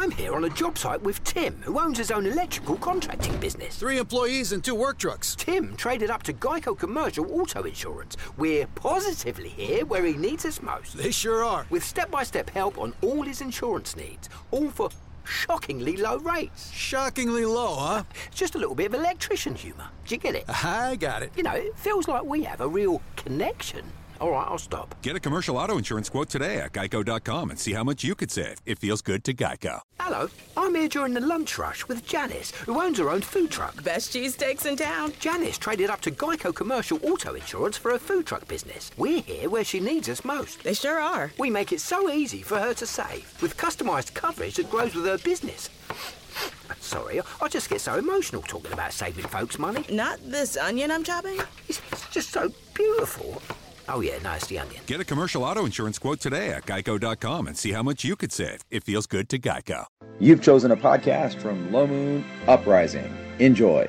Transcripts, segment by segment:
I'm here on a job site with Tim, who owns his own electrical contracting business. 3 employees and 2 work trucks. Tim traded up to Geico Commercial Auto Insurance. We're positively here where he needs us most. They sure are. With step-by-step help on all his insurance needs, all for shockingly low rates. Shockingly low, huh? It's just a little bit of electrician humour. Do you get it? I got it. You know, it feels like we have a real connection. All right, I'll stop. Get a commercial auto insurance quote today at geico.com and see how much you could save. It feels good to Geico. Hello, I'm here during the lunch rush with Janice, who owns her own food truck. Best cheesesteaks in town. Janice traded up to Geico Commercial Auto Insurance for her food truck business. We're here where she needs us most. They sure are. We make it so easy for her to save, with customised coverage that grows with her business. Sorry, I just get so emotional talking about saving folks money. Not this onion I'm chopping? It's just so beautiful. Oh yeah, no, it's the onion. Get a commercial auto insurance quote today at geico.com and see how much you could save. It feels good to Geico. You've chosen a podcast from Low Moon Uprising. Enjoy.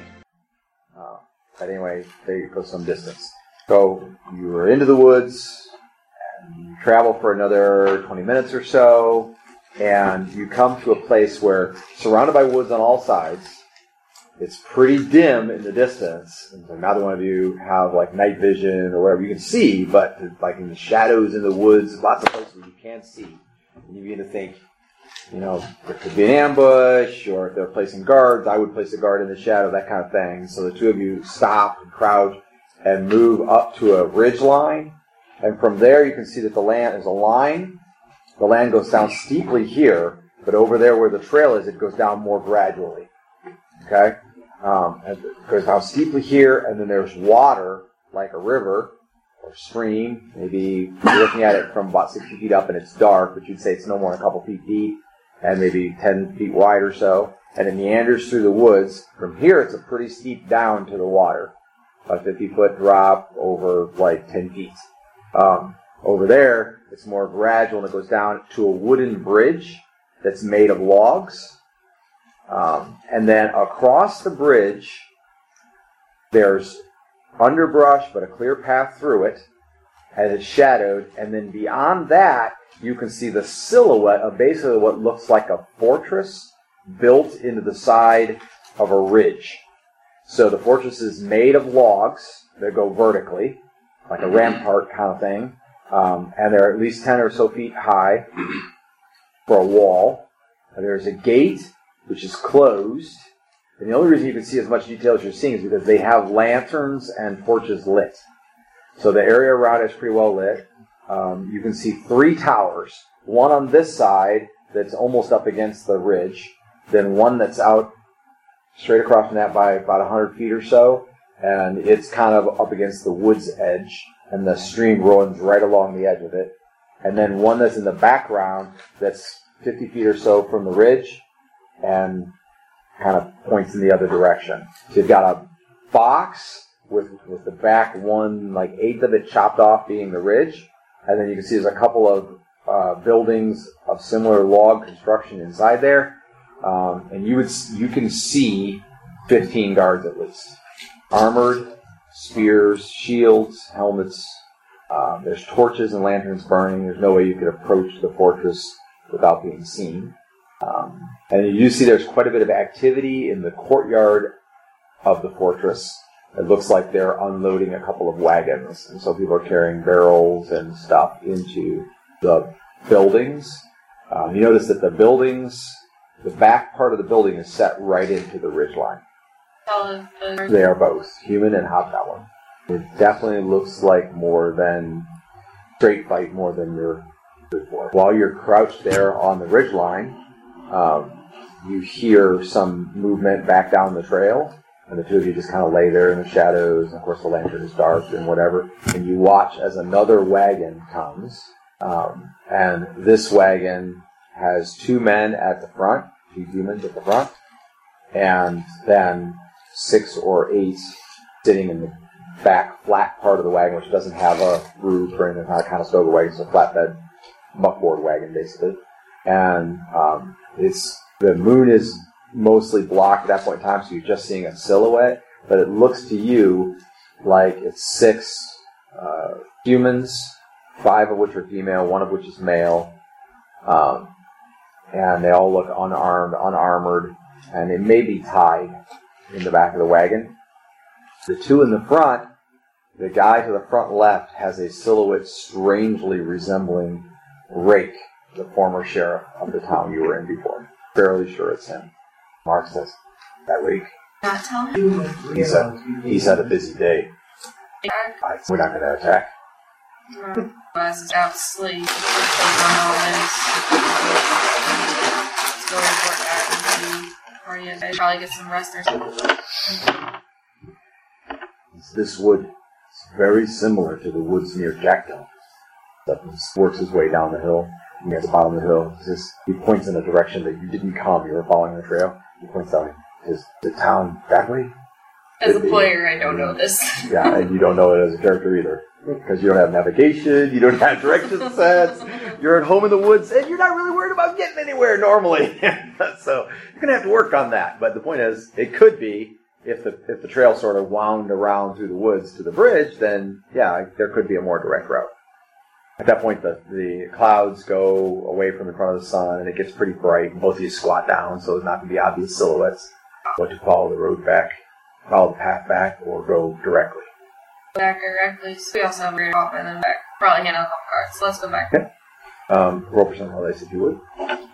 But anyway, they go some distance. So you were into the woods, and you travel for another 20 minutes or so, and you come to a place where, surrounded by woods on all sides, it's pretty dim in the distance, and so neither one of you have like night vision or whatever. You can see, but like in the shadows in the woods, lots of places where you can't see. And you begin to think, you know, there could be an ambush, or if they're placing guards, I would place a guard in the shadow, that kind of thing. So the two of you stop and crouch and move up to a ridge line, and from there you can see that the land is a line. The land goes down steeply here, but over there where the trail is, it goes down more gradually. Okay? It goes down steeply here, and then there's water, like a river or stream. Maybe you're looking at it from about 60 feet up, and it's dark, but you'd say it's no more than a couple feet deep, and maybe 10 feet wide or so. And it meanders through the woods. From here, it's a pretty steep down to the water. A 50-foot drop over, like, 10 feet. Over there, it's more gradual, and it goes down to a wooden bridge that's made of logs. And then across the bridge, there's underbrush, but a clear path through it, and it's shadowed. And then beyond that, you can see the silhouette of basically what looks like a fortress built into the side of a ridge. So the fortress is made of logs that go vertically, like a rampart kind of thing. And they're at least 10 or so feet high for a wall. And there's a gate which is closed. And the only reason you can see as much detail as you're seeing is because they have lanterns and torches lit. So the area around it is pretty well lit. You can see 3 towers. One on this side that's almost up against the ridge. Then one that's out straight across from that by about 100 feet or so. And it's kind of up against the wood's edge. And the stream runs right along the edge of it. And then one that's in the background that's 50 feet or so from the ridge and kind of points in the other direction. So you've got a box with the back 1/8 of it chopped off being the ridge. And then you can see there's a couple of buildings of similar log construction inside there. And you can see 15 guards at least. Armored, spears, shields, helmets. There's torches and lanterns burning. There's no way you could approach the fortress without being seen. And you see there's quite a bit of activity in the courtyard of the fortress. It looks like they're unloading a couple of wagons. And so people are carrying barrels and stuff into the buildings. You notice that the back part of the building is set right into the ridgeline. They are both human and hobgoblin. It definitely looks like more than straight fight, more than you're good for. While you're crouched there on the ridgeline, you hear some movement back down the trail, and the two of you just kind of lay there in the shadows. And of course, the lantern is dark and whatever. And you watch as another wagon comes, and this wagon has 2 men at the front, 2 humans at the front, and then 6 or 8 sitting in the back flat part of the wagon, which doesn't have a roof or anything, kind of stover wagon. It's a flatbed buckboard wagon, basically. And the moon is mostly blocked at that point in time, so you're just seeing a silhouette, but it looks to you like it's 6 humans, 5 of which are female, 1 of which is male, and they all look unarmed, unarmored, and they may be tied in the back of the wagon. The two in the front, the guy to the front left has a silhouette strangely resembling Rake, the former sheriff of the town you were in before. Fairly sure it's him. Mark says, "That Rake? Not tell him. He's had a busy day. We're not going to attack." Glasses out sleep. Let's go report back and see party. Probably get some rest or something. This wood is very similar to the woods near Jacktown. He works his way down the hill. He gets to the bottom of the hill. He points in a direction that you didn't come. You were following the trail. He points out, "Is the town that way?" As a player, I don't know this. Yeah, and you don't know it as a character either. Because you don't have navigation, you don't have direction sets, you're at home in the woods, and you're not really worried about getting anywhere normally. So you're going to have to work on that. But the point is, it could be, if the trail sort of wound around through the woods to the bridge, then, yeah, there could be a more direct route. At that point, the clouds go away from in front of the sun, and it gets pretty bright, and both of you squat down, so there's not going to be obvious silhouettes. What to follow the road back, follow the path back, or go directly. Back directly, so we also have a great off and then back. Probably hand out a couple cards, so let's go back. Okay. Roll percent roll dice if you would.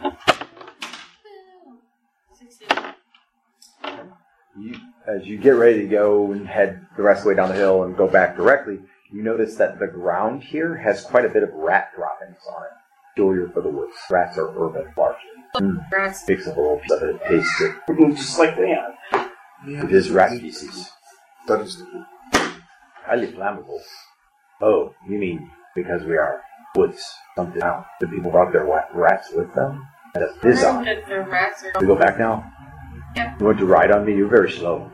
16. As you get ready to go and head the rest of the way down the hill and go back directly, you notice that the ground here has quite a bit of rat droppings on it. Peculiar for the woods. Rats are urban, largely. Rats. Takes a little bit of it, tastes it. Just like they have. It is rat feces. That is Highly flammable. Oh, you mean because we are woods? Something out. The people brought their rats with them? That is on. If the rats are... We go back now? Yeah. You want to ride on me? You're very slow.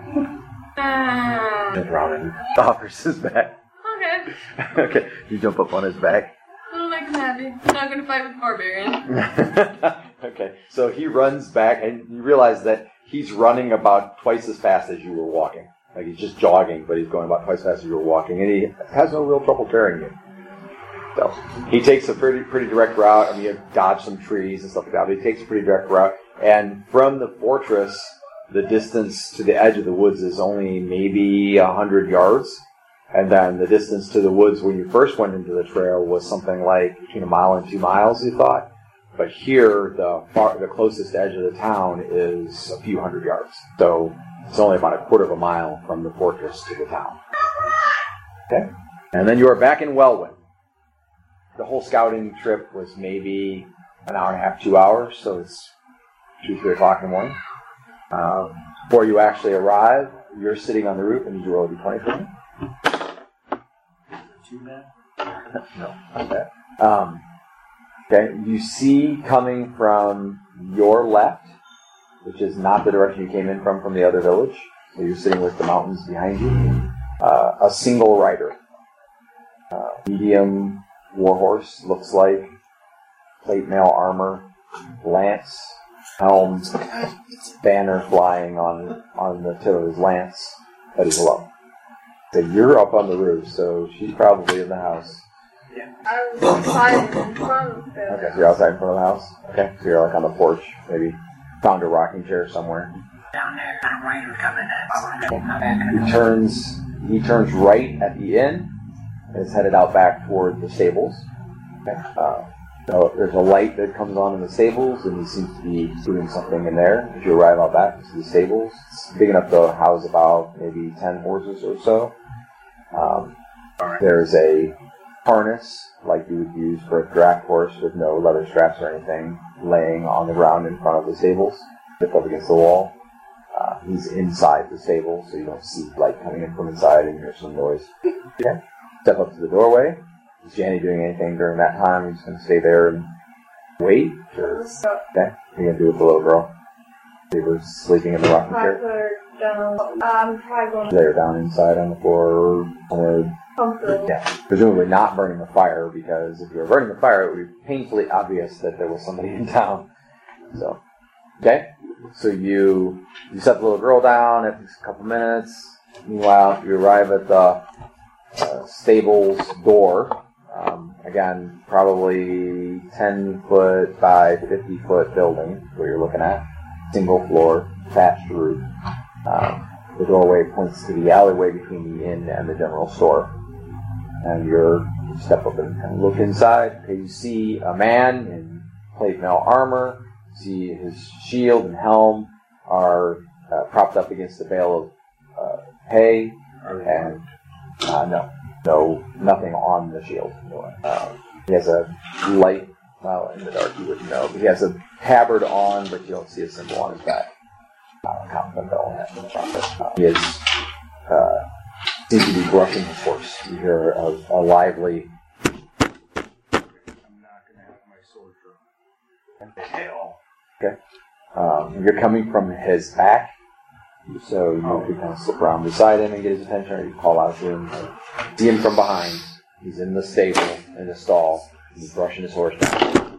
Jump around and offers his back. Okay. Okay, you jump up on his back. I'll make him happy. I'm not going to fight with Barbarian. Okay, so he runs back, and you realize that he's running about twice as fast as you were walking. Like he's just jogging, but he's going about twice as fast as you were walking, and he has no real trouble carrying you. So he takes a pretty direct route. I mean, you dodge some trees and stuff like that, but he takes a pretty direct route. And from the fortress, the distance to the edge of the woods is only maybe 100 yards. And then the distance to the woods when you first went into the trail was something like between 1 mile and 2 miles, you thought. But here, the closest edge of the town is a few hundred yards. So it's only about a quarter of a mile from the fortress to the town. Okay? And then you are back in Welwyn. The whole scouting trip was maybe an hour and a half, 2 hours, so it's 2, 3 o'clock in the morning. Before you actually arrive, you're sitting on the roof, and you roll a d20 for me. too bad. No, not bad. Okay, you see coming from your left, which is not the direction you came in from the other village, so you're sitting with the mountains behind you, a single rider. Medium warhorse, looks like, plate mail armor, lance, helm, banner flying on the tip of his lance, at his low. So you're up on the roof, so she's probably in the house. I was outside in front of it. Okay, so you're outside in front of the house? Okay, so you're like on the porch, maybe found a rocking chair somewhere. Down there, a rider coming in. He turns right at the inn and is headed out back toward the stables. Okay. So there's a light that comes on in the stables, and he seems to be doing something in there. As you arrive out back to the stables, it's big enough to house about maybe 10 horses or so. There's a harness, like you would use for a draft horse with no leather straps or anything, laying on the ground in front of the stables, up against the wall. He's inside the stable, so you don't see light coming in from inside and hear some noise. Okay. Step up to the doorway. Is Janny doing anything during that time? He's going to stay there and wait? Or, okay. What are you going to do with the little girl? They were sleeping in the rocking chair? Put her down. I'm probably going to lay her down inside on the floor or somewhere. comfortable. Yeah. Presumably not burning the fire, because if you were burning the fire, it would be painfully obvious that there was somebody in town. So, okay. So you set the little girl down. It takes a couple minutes. Meanwhile, you arrive at the stable's door. I Again, probably 10 foot by 50 foot building where you're looking at. Single floor, thatched roof. The doorway points to the alleyway between the inn and the general store. And you step up and look inside. Okay, you see a man in plate mail armor. You see his shield and helm are propped up against a bale of hay. And nothing on the shield. He has a light, well, in the dark you wouldn't know. He has a tabard on, but you don't see a symbol on his back. He is seems to be brushing his horse. You hear a lively. I'm not going to have my sword drawn. Hell. Okay. You're coming from his back, so you could kind of slip around beside him and get his attention, or you call out to him. See him from behind. He's in the stable, in the stall. He's brushing his horse down.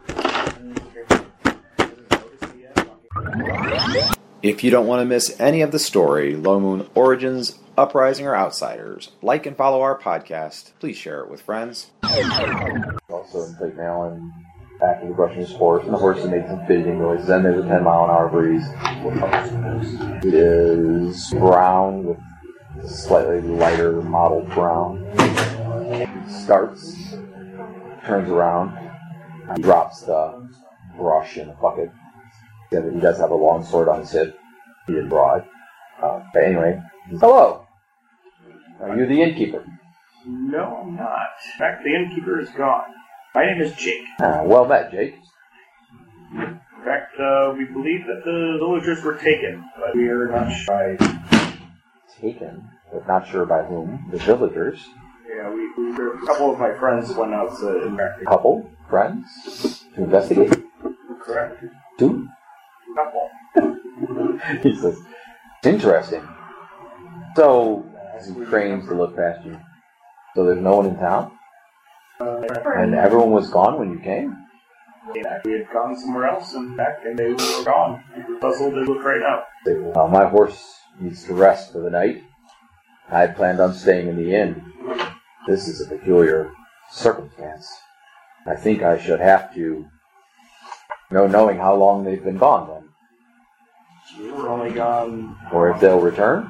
If you don't want to miss any of the story, Low Moon Origins, Uprising, or Outsiders, like and follow our podcast. Please share it with friends. Also in plate mail and back of the brushing his horse, and the horse has made some fidgeting noises. Then there's a 10-mile-an-hour breeze. It is brown with slightly lighter mottled brown. He starts, turns around, he drops the brush in a bucket. He does have a long sword on his hip. He is broad. But anyway, hello. Are you the innkeeper? No, I'm not. In fact, the innkeeper is gone. My name is Jake. Well met, Jake. In fact, we believe that the villagers were taken, but we are not sure. Taken? But not sure by whom. The villagers? Yeah, a couple of my friends went out to investigate. Couple? Friends? To investigate? Correct. Two? Couple. He says, interesting. So, as he cranes to look past you, so there's no one in town? And everyone was gone when you came? We had gone somewhere else and back, and they were gone. We were puzzled to look right now. My horse needs to rest for the night. I had planned on staying in the inn. This is a peculiar circumstance. I think I should have to, knowing how long they've been gone then. We were only gone... Or if they'll return?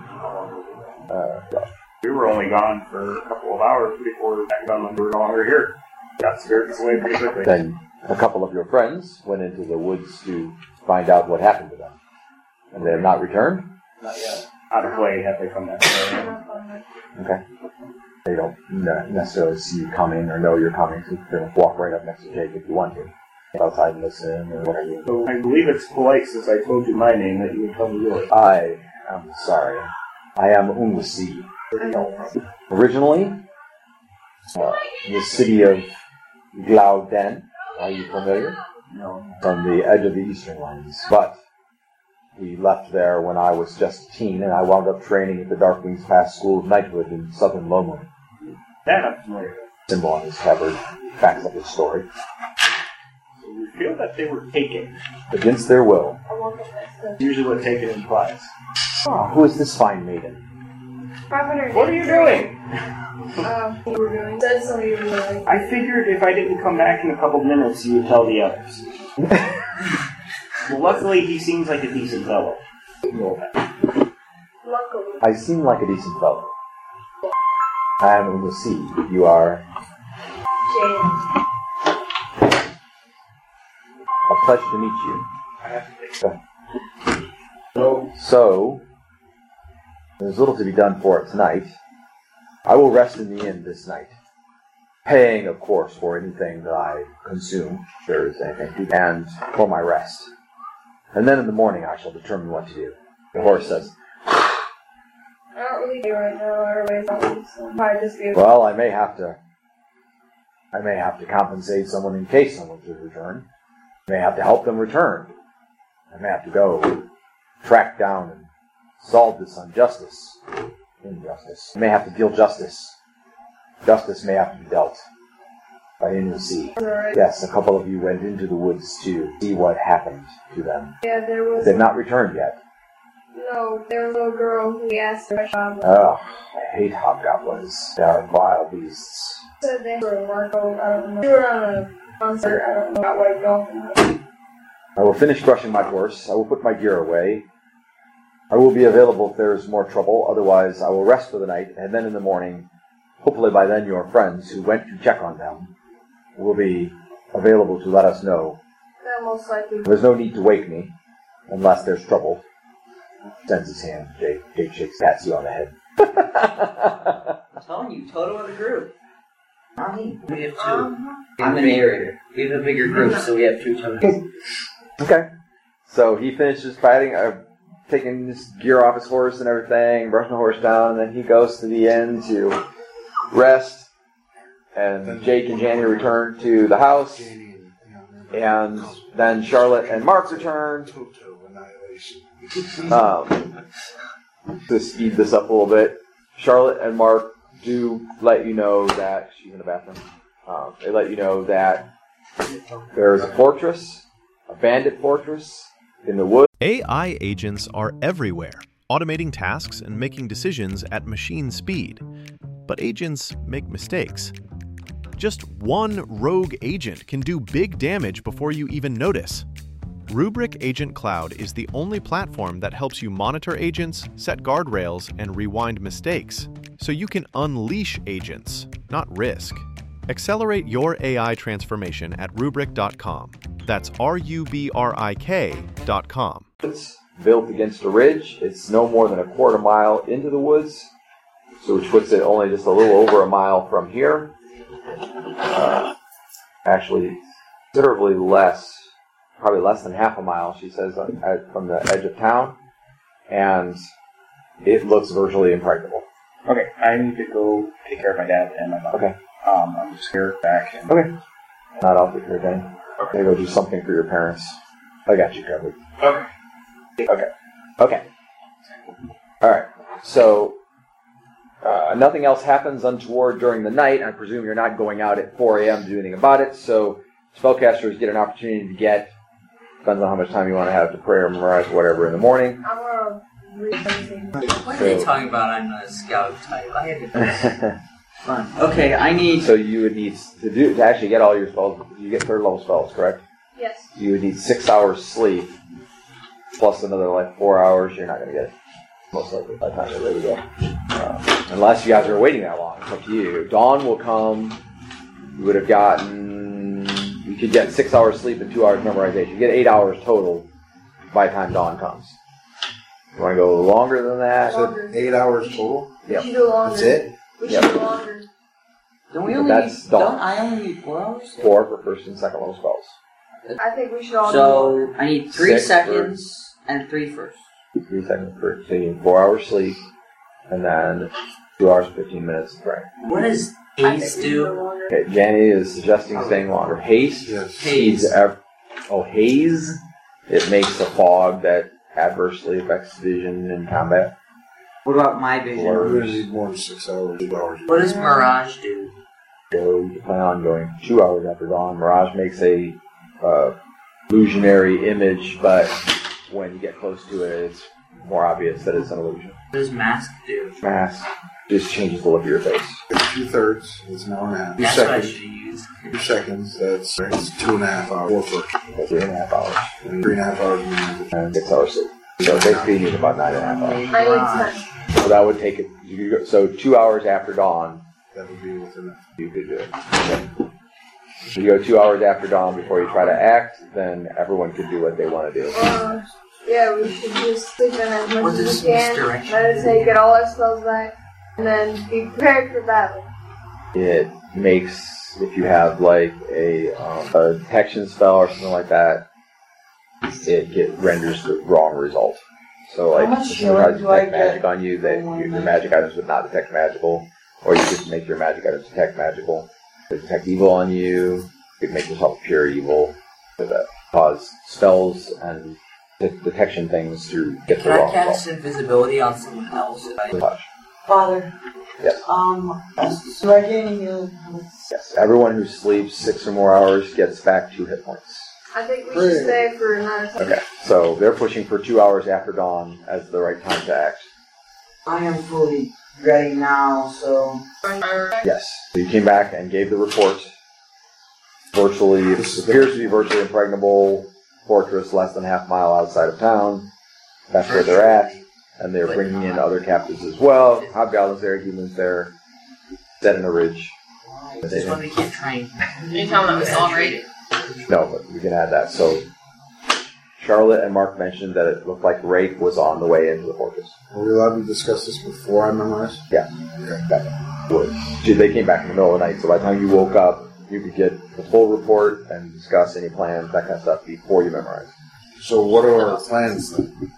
We were only gone for a couple of hours before we were no longer here. Got spirits away pretty quickly. Then a couple of your friends went into the woods to find out what happened to them. And they have not returned? Not yet. Out of play have they come back. Okay. They don't necessarily see you coming or know you're coming, so you can walk right up next to Jake if you want to. Outside and listen or whatever. So I believe it's polite, since I told you my name, that you would tell me yours. I am sorry. I am Unwasi. Originally, the city of Glauden. Are you familiar? No. From the edge of the Eastern Lands. But we left there when I was just a teen, and I wound up training at the Darkwings Pass School of Knighthood in southern Low Moon. That I'm familiar with. Symbol on his tabard backs up his story. So we feel that they were taken. Against their will. Usually what taken implies. Oh, who is this fine maiden? 500. What are you doing? We were doing. Said somebody was doing. I figured if I didn't come back in a couple minutes, you would tell the others. Well, luckily, he seems like a decent fellow. Luckily. I seem like a decent fellow. I am Unwasi. You are... Jane. A pleasure to meet you. I have to think So, there's little to be done for it tonight. I will rest in the inn this night. Paying, of course, for anything that I consume, if there is anything, and for my rest. And then in the morning I shall determine what to do. The horse says, I don't really care right now. Everybody's happy, so probably just be. well, I may have to compensate someone in case someone should return. I may have to help them return. I may have to go track down and solve this injustice. I may have to deal justice. Justice may have to be dealt by Unwasi. Right. Yes, a couple of you went into the woods to see what happened to them. Yeah, there was. They've not returned yet. No, there was a little girl who we asked her about. Oh, I hate hobgoblins. They are vile beasts. Said they were Marco. I don't know. They were on a concert. I don't know about White Dolphin. I will finish brushing my horse. I will put my gear away. I will be available if there is more trouble. Otherwise, I will rest for the night, and then in the morning, hopefully by then your friends who went to check on them will be available to let us know. That most likely. There's no need to wake me, unless there's trouble. Sends his hand. Jake shakes, pats you on the head. I'm telling you, Toto in the group. Not me. We have two. I'm the narrator. We have a bigger group, so we have two Totos. Okay. So he finishes fighting, taking his gear off his horse and everything, brushing the horse down, and then he goes to the inn to rest. And Jake and Janny return to the house. And then Charlotte and Mark return. To speed this up a little bit, Charlotte and Mark do let you know that she's in the bathroom. They let you know that there's a fortress, a bandit fortress in the woods. AI agents are everywhere, automating tasks and making decisions at machine speed. But agents make mistakes. Just one rogue agent can do big damage before you even notice. Rubrik Agent Cloud is the only platform that helps you monitor agents, set guardrails, and rewind mistakes, so you can unleash agents, not risk. Accelerate your AI transformation at Rubrik.com. That's RUBRIK.com. It's built against a ridge. It's no more than a quarter mile into the woods, so which puts it only just a little over a mile from here. Actually, considerably less. Probably less than half a mile, she says, from the edge of town, and it looks virtually impregnable. Okay, I need to go take care of my dad and my mom. Okay. I'm just here, back. And okay. Not off with your day. Okay. Go do something for your parents. I got you covered. Okay. Okay. Okay. All right. So, nothing else happens untoward during the night. I presume you're not going out at 4 a.m. to do anything about it, so spellcasters get an opportunity to get, depends on how much time you want to have to pray or memorize whatever in the morning. I'm going to read everything. What are they talking about? I'm not a scout type. I had to fun. Okay, I need... So you would need to actually get all your spells, you get third level spells, correct? Yes. You would need 6 hours sleep, plus another 4 hours. You're not going to get it, most likely, by the time you're ready to go. Unless you guys are waiting that long. It's up to you. Dawn will come. You would have gotten... You could get 6 hours sleep and 2 hours memorization. You get 8 hours total by the time dawn comes. You want to go longer than that? Longer. 8 hours total? Yeah. We should do longer. That's it? We should do longer. Don't we only That's need... dawn. Don't I only need 4 hours? 4 for first and second level spells. I think we should all do So, longer. I need 3 6 seconds and 3 first. 3 seconds first. So you need 4 hours sleep, and then 2 hours and 15 minutes to pray. What does haste do? Okay, Janny is suggesting staying longer. Haste? Yes. Haze. Haze? It makes a fog that adversely affects vision in combat. What about my vision? We're going to need more than 6 hours, 2 hours. What does Mirage do? So you plan on going 2 hours after dawn. Mirage makes a illusionary image, but when you get close to it, it's more obvious that it's an illusion. What does Mask do? Mask just changes the look of your face. It's 2/3. It's an hour and a half. 2 That's what I seconds. should use. 2 seconds. That's 2.5 hours. 4 first. That's 3.5 hours. And 3.5 hours. And 6 hours sleep. So basically you need about 9.5 hours. I need 10. So that would take it. So 2 hours after dawn, That would be within it. you could do it. Okay. If you go 2 hours after dawn before you try to act, then everyone could do what they want to do. Yeah, we should just sleep in as much What as is we can, misdirection? meditate, get all our spells back, and then be prepared for battle. It makes, if you have a detection spell or something like that, it renders the wrong result. So How much if someone tries to do I detect magic get on you, that for your one magic items would not detect magical, or you could make your magic items detect magical. They detect evil on you. You could make yourself pure evil. That cause spells and detection things to get the Can I wrong cast result. invisibility on someone else if I... Touch. Father, Yes. so I gain healing. Yes. Everyone who sleeps 6 or more hours gets back 2 hit points. I think we should stay for another time. Okay, so they're pushing for 2 hours after dawn as the right time to act. I am fully ready now, so... Yes. So you came back and gave the report. Virtually, it appears to be virtually impregnable fortress less than half mile outside of town. That's where they're at. And they're bringing in other captives as well. Hobgoblins there, humans there. Set in a ridge. Just want to keep trying. You tell them it was all rated. No, but we can add that. So Charlotte and Mark mentioned that it looked like Rafe was on the way into the fortress. Are we allowed to discuss this before I memorize? Yeah. Okay. They came back in the middle of the night, so by the time you woke up, you could get the full report and discuss any plans, that kind of stuff, before you memorize. So what are our plans then?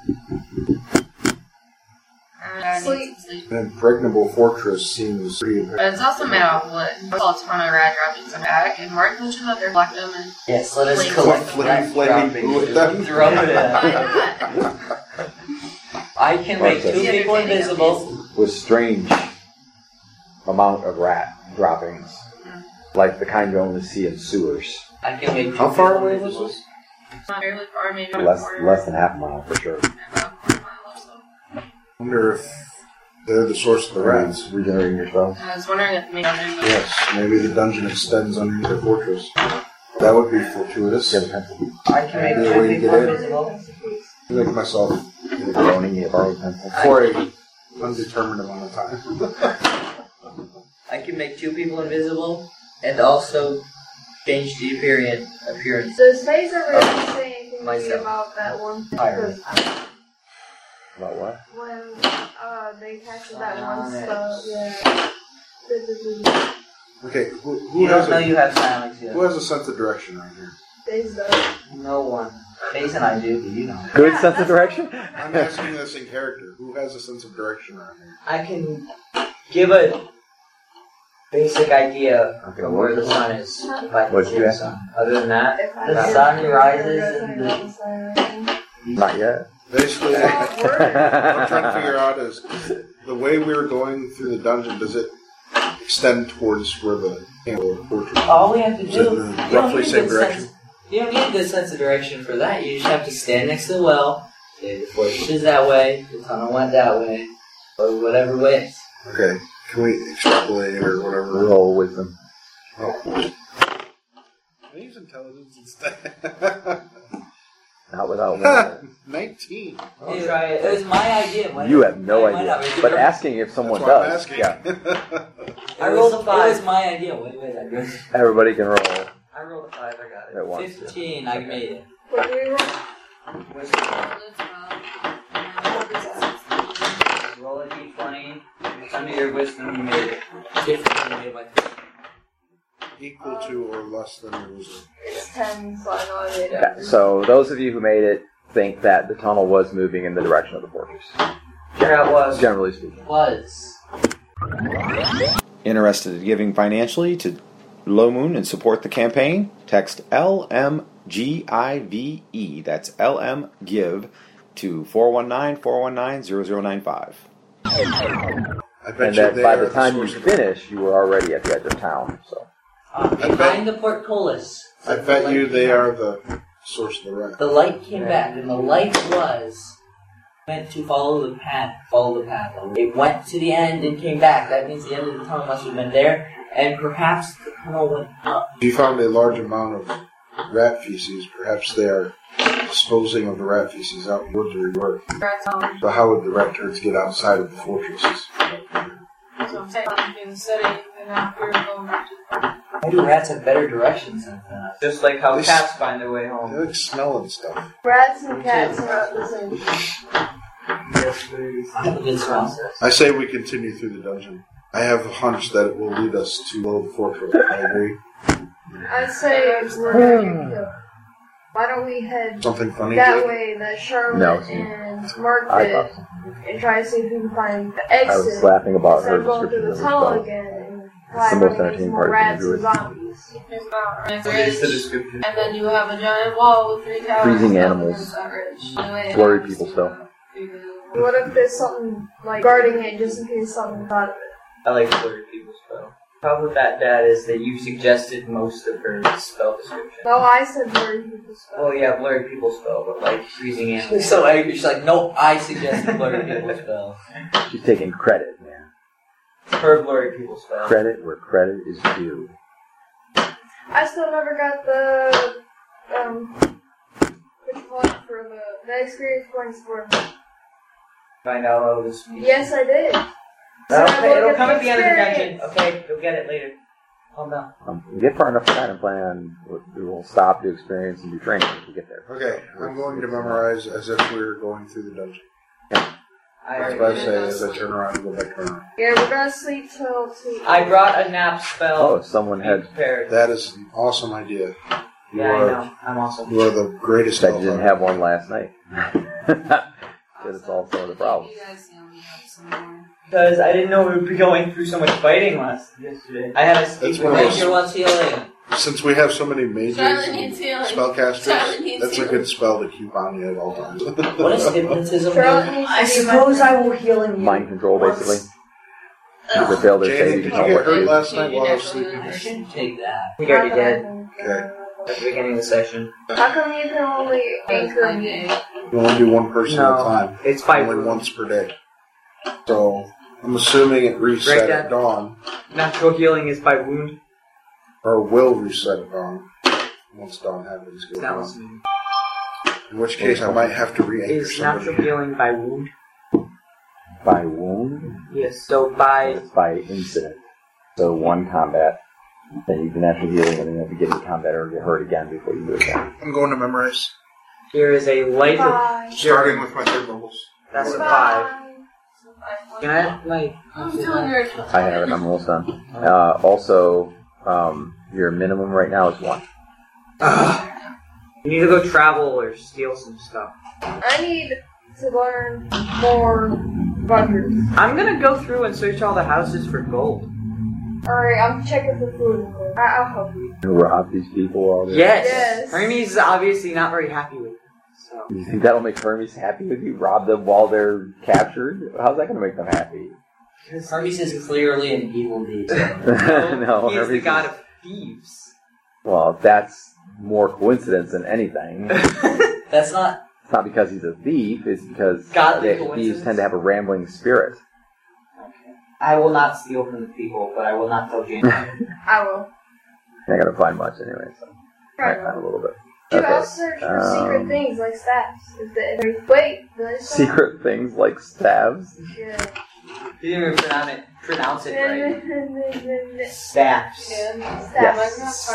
Sleep. An impregnable fortress seems pretty It's also made out of wood. I saw a ton of rad droppings in the attic, and Mark mentioned that they're collect them and... Yes, let us collect flaming with them. Throw it. I can make 2 people invisible. With strange amount of rat droppings, like the kind you only see in sewers. I can make 2 How far people away was invisible. this? Not fairly far, maybe Less than half a mile for sure. I wonder if they're the source of the rats. Regenerating yourself. I was wondering if maybe... Yes, maybe the dungeon extends underneath the fortress. That would be fortuitous. I can make 2 people invisible. I make myself borrowed pencil. for a undetermined amount of time. I can make 2 people invisible and also change the appearance. Does Faze ever say anything to me Myself. about that one? Fire. About what? When they captured that one Silence. stuff, yeah. Okay, who You has don't know a, you have silence yet. who has a sense of direction right here? Faze does. No one. Face and I do, but you don't. Good sense of direction? I'm asking this in character. Who has a sense of direction around here? I can give a basic idea of where the sun is. If I can What'd see you the ask? sun. Other than that, If I the did, sun you're rises definitely and on the side, right? Not yet. Basically, what I'm trying to figure out is the way we were going through the dungeon, does it extend towards where the fortress is? all we have to Is it do, in the you don't roughly need a same good direction? sense. You don't need a good sense of direction for that. You just have to stand next to the well. Say the fortress is that way. The tunnel went that way, or whatever way. Okay, can we extrapolate or whatever? Roll wisdom. Oh. Can I use intelligence instead? Not without one. 19. Hey, try it. It was my idea. You have no It might not idea. be But good. asking if someone That's what I'm does. asking. Yeah. I rolled a 5. It was my idea. Wait, that goes. Everybody can roll I rolled a 5. I got it. at once. 15. I made it. What do we roll? Roll a d20. It's under your wisdom. You made it. 15. You made my 15. Equal to or less than your wisdom. It's 10, so I know I made it. Yeah, so those of you who made it think that the tunnel was moving in the direction of the fortress. Yeah, it was. Generally speaking. Was. Interested in giving financially to Low Moon and support the campaign? Text LMGIVE, that's LM Give, to 419-419-0095. I bet And you that they by are the time you source of- finish, you were already at the edge of town. So Behind the portcullis. I bet you they are the source of the rat. The light came back, and the light was meant to follow the path. It went to the end and came back. That means the end of the tunnel must have been there, and perhaps the tunnel went up. If you found a large amount of rat feces, perhaps they are disposing of the rat feces out in the woods where you were. So how would the rat turds get outside of the fortresses? So I'm saying, in the city, and after going back to the park. Why do rats have better directions than us? Just like how cats find their way home. They like smelling stuff. Rats and cats are not the same. I have a good smell. I say we continue through the dungeon. I have a hunch that it will lead us to the fortress. I agree. I say we're gonna get killed. Why don't we head Something funny? that Jake? way that Charlotte No. and Mark I did, thought and try to see if we can find the I exit was laughing about instead her of going through description the of the tunnel spell. again and It's the probably most running into entertaining more part of rats the and zombies. There's about a What is the ridge, description? and then you have a giant wall with 3 towers. Freezing up animals. against that ridge. Anyway, Flurry it people has still. to be the- What if there's something like guarding it just in case something got of it? I like flurry people spell. problem with that, Dad, is that you suggested most of her spell description. No, I said blurry people spell. Oh yeah, blurry people spell, but like freezing animals. She's so angry. She's like, nope, I suggested blurry people spell. She's taking credit, man. Her blurry people spell. Credit where credit is due. I still never got the which one for the experience points for me. Find out all this. Yes, I did. Okay, it'll come at the end of the dungeon. Okay, you'll get it later. Calm down. You get far enough from that and plan on we will stop, do experience, and do training if we get there. Okay, I'm going to memorize as if we're going through the dungeon. I That's what I say as I turn around and go back around. Yeah, we're gonna sleep till 2. I brought a nap spell. Oh, if someone had... prepared. That is an awesome idea. Yeah, I know. I'm awesome. You are the greatest I elf didn't ever. have one last night. That is also the problem. You guys only have some more. Because I didn't know we would be going through so much fighting yesterday. I had a That's speak one of with those- Ranger wants healing. Since we have so many mages Charlotte and needs healing. Charlotte spellcasters, needs that's a healing. good spell to keep on you at all times. What is hypnotism? Charlotte needs I to be suppose my I will heal you. Mind control, basically. If they fail their Janet, save, did you you can get help hurt it. last night while I was You sleeping? naturally shouldn't take that. I think I already did. Okay. At the beginning of the session. How come you can only anchor me? You only do one person at a No, time. it's by only room. once per day. So I'm assuming it reset Right, at Dad? dawn, Natural healing is by wound. or will reset at dawn once dawn happens. Go That dawn. was me. In which case, I might have to re-anchor Is natural somebody. healing by wound? By wound? Yes. So by It's by incident. So one combat, then you can natural healing, and then you have to get into combat or get hurt again before you do it again. I'm going to memorize, there is a light. Bye. starting with my third levels. That's a 5. Bye. Can I like? I'm telling her. I have it. I'm almost done. Also, your minimum right now is 1. You need to go travel or steal some stuff. I need to learn more bunkers. I'm gonna go through and search all the houses for gold. Alright, I'm checking for food. I'll help you. You rob these people all day. Yes. Yes. Hermes is obviously not very happy with it. So. You think that'll make Hermes happy if you rob them while they're captured? How's that going to make them happy? Hermes is clearly an evil deed. No, He's the Hermes god is- of thieves. Well, that's more coincidence than anything. That's not. It's not because he's a thief, it's because Godly thieves coincidence? tend to have a rambling spirit. I will not steal from the people, but I will not tell James. I will. You're not going to find much anyway, so might find a little bit. You Okay. also search for secret things like staffs. Wait, there's some- Secret things like stabs? Yeah. You didn't even pronounce it right. Staffs. Staffs. Staffs.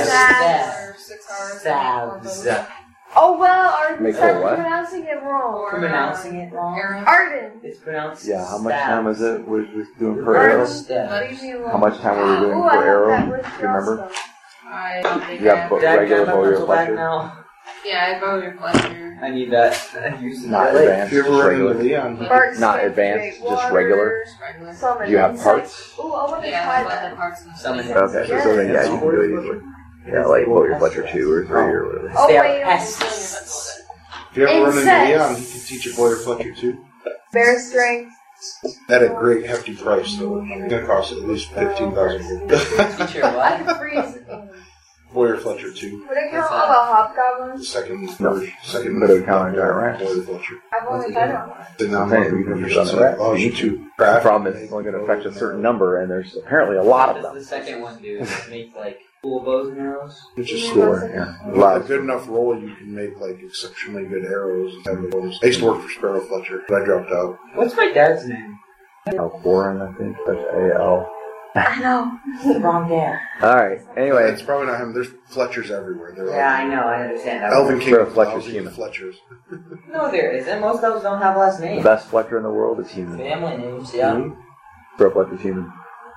Staffs. Staffs. Oh well, Arden Make started her what? pronouncing it wrong. Pronouncing it wrong? Arden. It's pronounced. Yeah, how much stabs. time was it? Was doing per arrow? Stabs. How much time were we doing Ooh, per I have arrow? that Do with you remember? I don't think You I have have. Dad, regular got my Bowyer pencil back Fletcher? now. Yeah, I voted Fletcher. I need that. I use it. Not If advanced, you just ever run into regular. Leon, Bark Not skin, advanced, create just water, regular. Regular. Summon Do you have insects. parts? Ooh, I want to Yeah, try but the that. parts and Summon stuff. Okay, so then yeah, you can do it easily. Yeah, like Bowyer Fletcher 2 or 3 or whatever. Oh They are wait, pests. if you ever run into Insects. Leon, he can teach you Boyer Fletcher too. bear strength. At a great hefty price, though. It's going to cost at least 15,000. Teacher, I what? can freeze. Boyer Fletcher 2. Would it count all the hobgoblins? The second No. version. Second But it would count on giant rats. Boyer Fletcher. I've only done it once. The I'm saying we can use it on the rat. allows you to The craft. problem is it's only going to affect a certain number, and there's apparently a lot What of does them. the second one do? Make like cool bows and arrows? Which is Sure, yeah. A With lot a of good enough roll, you can make like exceptionally good arrows. And have the bonus. I used to work for Sparrow Fletcher, but I dropped out. What's my dad's name? Alforan, I think. That's A-L. I know. The wrong dad. Alright, anyway. It's probably not him. There's Fletchers everywhere. They're Yeah, I know. I understand that. Elven King Sparrow of Fletcher's thousands human. of Fletchers. No, there isn't. Most elves don't have last The names. best Fletcher in the world is human. Family names, yeah. Mhm. Sparrow Fletcher's human.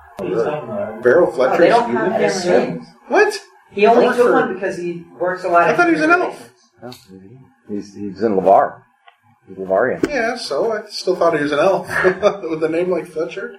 Barrel No, Fletcher they is don't have human? family names. What? He only I work took for- one because he works a lot. I thought he was an elf. Oh, he's in Lavar. He's Lavarian. Yeah, so I still thought he was an elf with a name like Fletcher.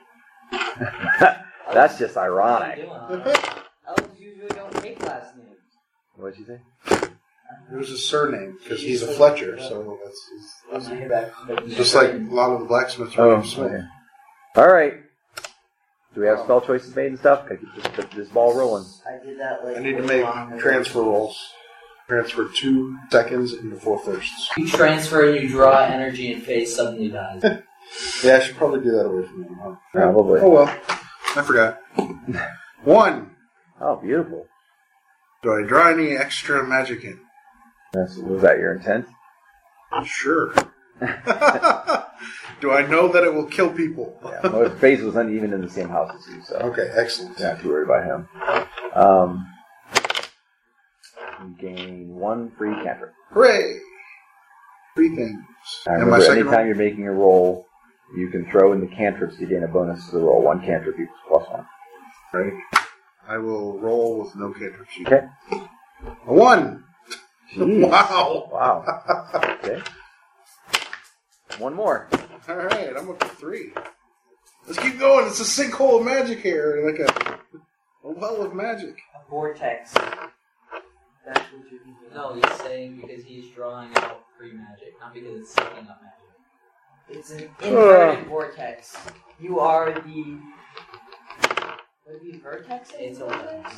That's just ironic. Elves usually don't take last names. What'd you say? It was his surname because he's a Fletcher, so that's just like a lot of the blacksmiths were named Smith. okay. Alright. Do we have spell choices made and stuff? Can I keep this ball rolling? I did that like. I need to way make long ago. transfer rolls. Transfer 2 seconds into 4 thirsts. You transfer and you draw energy and face suddenly dies. Yeah, I should probably do that away from him, huh? Probably. Oh well, I forgot. 1. Oh, beautiful. Do I draw any extra magic in? Was that your intent? Sure. Do I know that it will kill people? Yeah, well, his face wasn't even in the same house as you, so. Okay, excellent. Not too worried about him. You gain 1 free cantrip. Hooray! 3 things. And And my remember, second anytime roll? you're making a roll, you can throw in the cantrips to gain a bonus to the roll. 1 cantrip equals +1. Right. I will roll with no cantrips. Okay. A 1! Jeez. Wow! Wow. Okay. 1 more. Alright, I'm up to 3. Let's keep going. It's a sinkhole of magic here. Like a well of magic. A vortex. That's what you're thinking. No, he's saying because he's drawing out free magic, not because it's sucking up magic. It's an inverted vortex. You are the. What do you vertex? It's a vortex.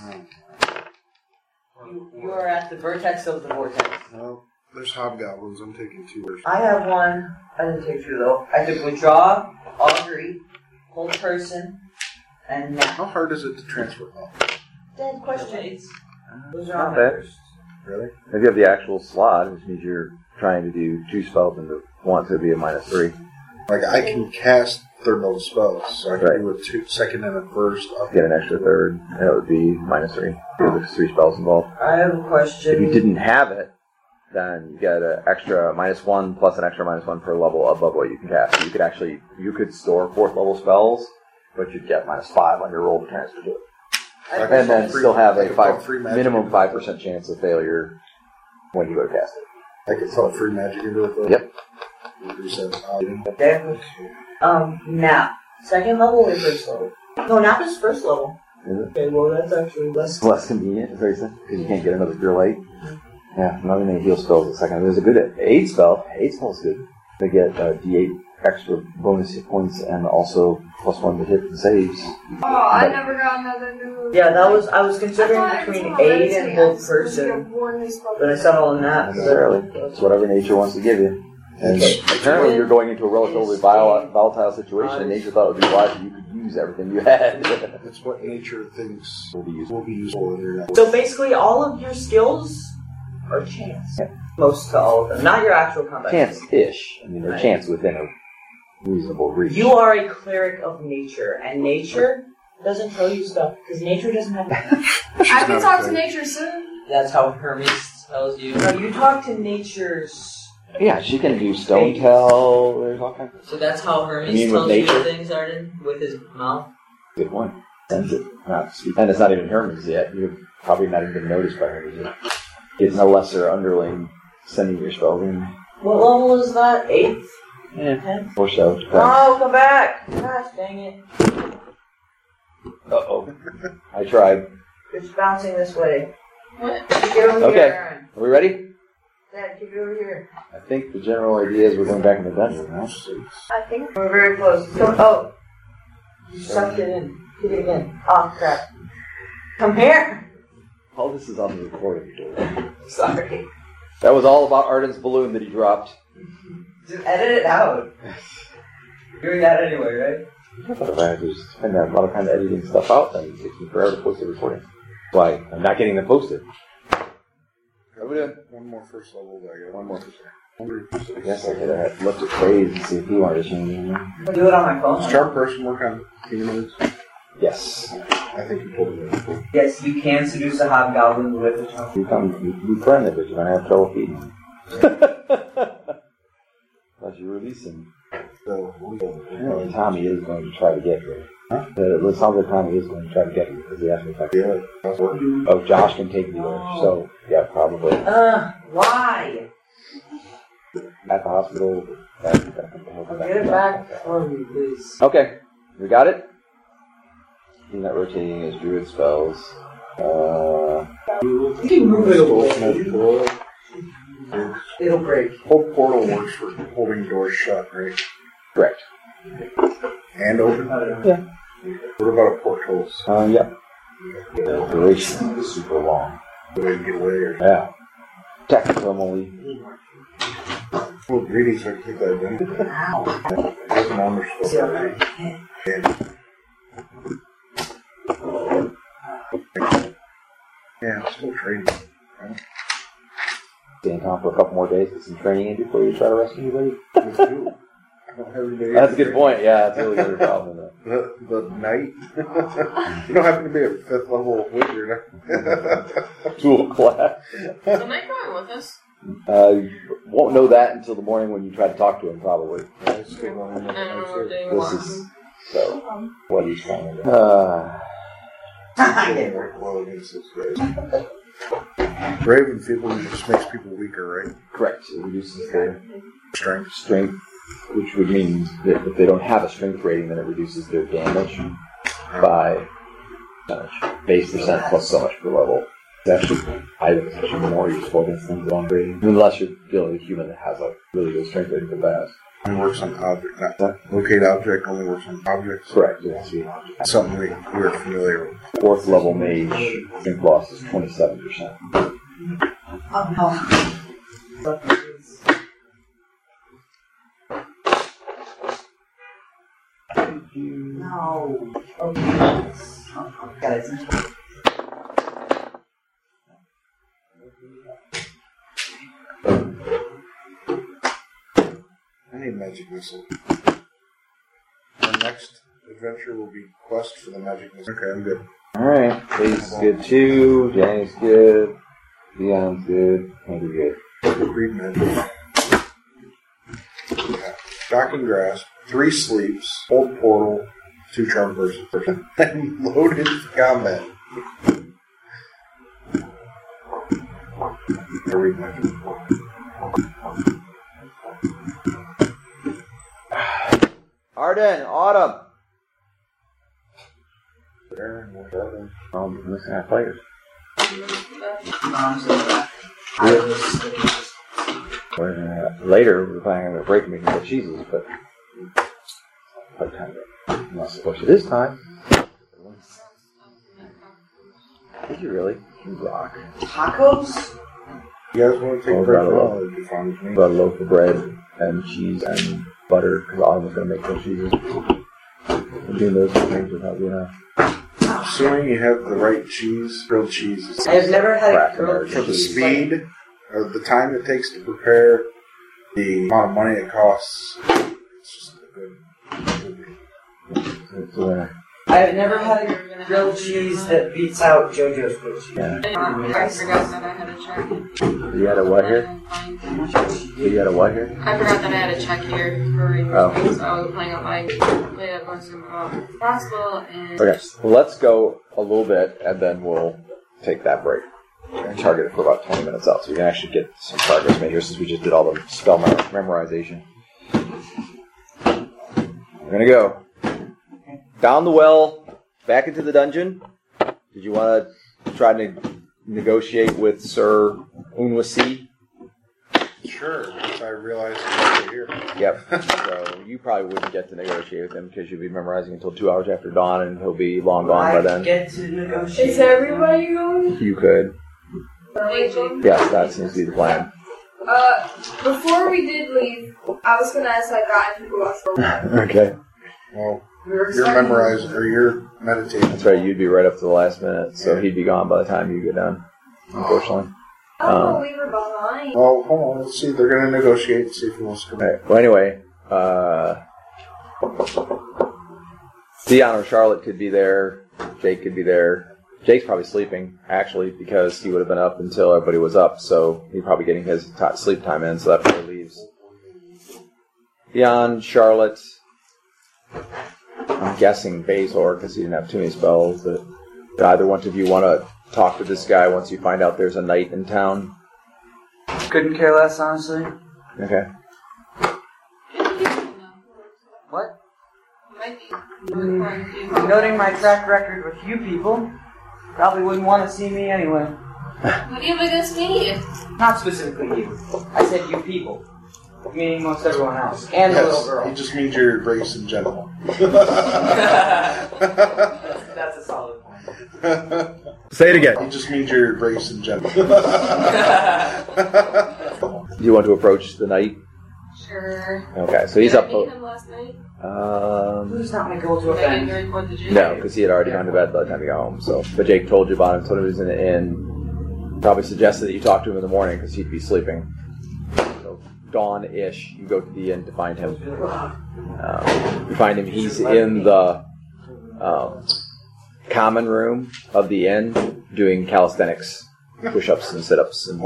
You are at the vertex of the vortex. Well, there's hobgoblins. I'm taking 2. I have one. I didn't take 2 though. I took withdraw, augury, hold person, and now. How hard is it to transfer? Oh. Dead questions. Those are Not on bad. first. Really? If you have the actual slot, which means you're trying to do 2 spells and want to be a -3. Like, I can cast third level spells, so I can Right. do a 2, second and a first. Get an extra third, that would be -3. There's 3 spells involved. I have a question. If you didn't have it, then you get an extra -1 plus an extra -1 per level above what you can cast. So you could store 4th level spells, but you'd get -5 on your roll to transfer to it. I And then still have a can free magic minimum into 5% chance of failure when you go to cast it. I can throw free magic into it, though. Yep. Okay. Now, second level or first level? No, nap is first level. Is it? Okay, well that's actually less. It's less convenient, is what you said, because you can't get another Cure Light. Yeah, not many heal spells a second. There's a good aid spell. Aid spell's good. They get D8 extra bonus hit points and also +1 to hit and saves. Oh, I never got another new. Yeah, I was considering between aid and hold person, but I settled on that. Not necessarily. It's whatever nature wants to give you. And apparently you're going into a relatively volatile situation, and nature thought it would be wise that you could use everything you had. That's what nature thinks will be useful in your life. So basically, all of your skills are chance. Yeah. Most to all of them, not your actual combat. Chance-ish. I mean, they're Right. chance within a reasonable reach. You are a cleric of nature, and nature doesn't tell you stuff because nature doesn't have. I can talk to nature soon. That's how Hermes tells you. No, you talk to nature's. Yeah, she can do stone tell. There's all kinds of So that's how Hermes You mean with tells you nature? things, Arden, with his mouth. good one. Sends it. Not speak. And it's not even Hermes yet. You've probably not even been noticed by Hermes yet. It's no lesser underling sending your spells in. What level is that? 8th? Yeah. 10th? Or so. Depends. Oh, come back! Gosh, dang it. Uh-oh. I tried. It's bouncing this way. What? Get over Okay. here, Are we ready? Dad, keep it over here. I think the general idea is we're going back in the dungeon now. I think we're very close. Oh! You sucked it in. Hit it again. Oh, crap. Come here! All this is on the recording. Sorry. That was all about Arden's balloon that he dropped. Just edit it out. You're doing that anyway, right? I thought if I had to just spend a lot of time editing stuff out, then it takes me forever to post the recording. That's why I'm not getting them posted. What are we doing? One more first level. I got One more. I Yes, I could have left it phrase and see if he wanted to change anything. Do it on my phone. Charm person work on humans. Yes. I think you told me that before. Yes, you can seduce a hobgoblin with a charm. You be friendly, but you're going to have trouble feeding him. Unless you release him. So, Apparently Tommy is going to try to get you. Huh? It sounds like Tommy is going to try to get you because he asked me if I could. Oh, Josh can take you there. So, yeah, probably. Why? At the hospital. Get it back for me, please. Okay, we got it. He's not rotating his druid spells. You can move it away. It'll break. Whole portal works for holding doors shut, right? Correct. And open? Yeah. What about a portholes? Yeah. The duration is super long. Way to get away or Yeah. Thermally. well, greetings, I think that then. There's an armor spell. Yeah, I'm still training. Right? Stay in town for a couple more days, get some training in before you try to rescue anybody. That's a good point. Yeah, that's a really good problem. The knight. You don't happen to be a 5th level wizard. Tool class. Is the knight going with us? You won't know that until the morning when you try to talk to him, probably. We're doing This is so. What he's trying to do. Well against this guy. Raven people just makes people weaker, right? Correct. It reduces their strength, which would mean that if they don't have a strength rating, then it reduces their damage by base percent plus so much per level. It's actually more useful against things on rating, unless you're dealing with a human that has a really good strength rating for that. Only works on object. Locate object only works on objects. Correct. Yes. Something we're familiar with. 4th level mage strength loss is 27%. No. Okay. Got it. I need magic missile. Our next adventure will be quest for the magic missile. Okay, I'm good. Alright, Blaze is good too, Danny's good, Leon's good, Hank is good. Read magic. Yeah. Shocking grasp, 3 sleeps, hold portal, 2 charm person, and loaded combat. I read magic. Arden, Autumn. I'm looking at players. Later, we're planning on a break making more cheeses, but I'm not supposed to this time. Did you really? You rock. Tacos? You guys want to take a break? It'd be fine with me. About a loaf of bread and cheese and butter, because Autumn was going to make those cheeses. We're doing those things without being enough. Assuming you have the right cheese, grilled cheese. I have never had a grilled cheese. For the speed, or the time it takes to prepare, the amount of money it costs, it's just a good. I have never had a grilled cheese that beats out JoJo's grilled cheese. Yeah. I forgot that I had a check. You had a what here? You had a what here? I forgot that I had a check here for reading, so I was playing on my way up on some hospital and. Okay, well, let's go a little bit and then we'll take that break. We're going to target it for about 20 minutes out so we can actually get some progress made here since we just did all the spell memorization. We're going to go down the well, back into the dungeon. Did you want to try to negotiate with Sir Unwasi? Sure, once I realize he's here. Yep. So you probably wouldn't get to negotiate with him because you'd be memorizing until 2 hours after dawn and he'll be long gone by then. Get to negotiate. Is everybody going? You could. Yes, that seems to be the plan. Before we did leave, I was gonna ask that guy who was Okay. Well, you're memorizing, or you're meditating. That's right, you'd be right up to the last minute, so he'd be gone by the time you get done, unfortunately. I don't want to leave her behind. Well, hold on, let's see. They're going to negotiate and see if he wants to come back. Well, anyway, Dion or Charlotte could be there. Jake could be there. Jake's probably sleeping, actually, because he would have been up until everybody was up, so he's probably getting his sleep time in, so that probably leaves. Dion, Charlotte, I'm guessing Bazor, because he didn't have too many spells. But either one of you want to talk to this guy once you find out there's a knight in town? Couldn't care less, honestly. Okay. What? Noting my track record with you people, probably wouldn't want to see me anyway. What do you have against me? Not specifically you. I said you people. meaning most everyone else. And the little girl. He just means you're race in general. That's a solid point. Say it again. He just means your race in general. Do you want to approach the knight? Sure. Okay, so he's Did I up. meet him last night? Who's not going to go to a Did I band? get to report to Jake? No, because he had already gone to bed by the time he got home. So, but Jake told you about him. Told him he was in the inn. Probably suggested that you talk to him in the morning because he'd be sleeping. So dawn-ish, you go to the inn to find him. You find him. He's in the common room of the inn doing calisthenics, push-ups and sit-ups. And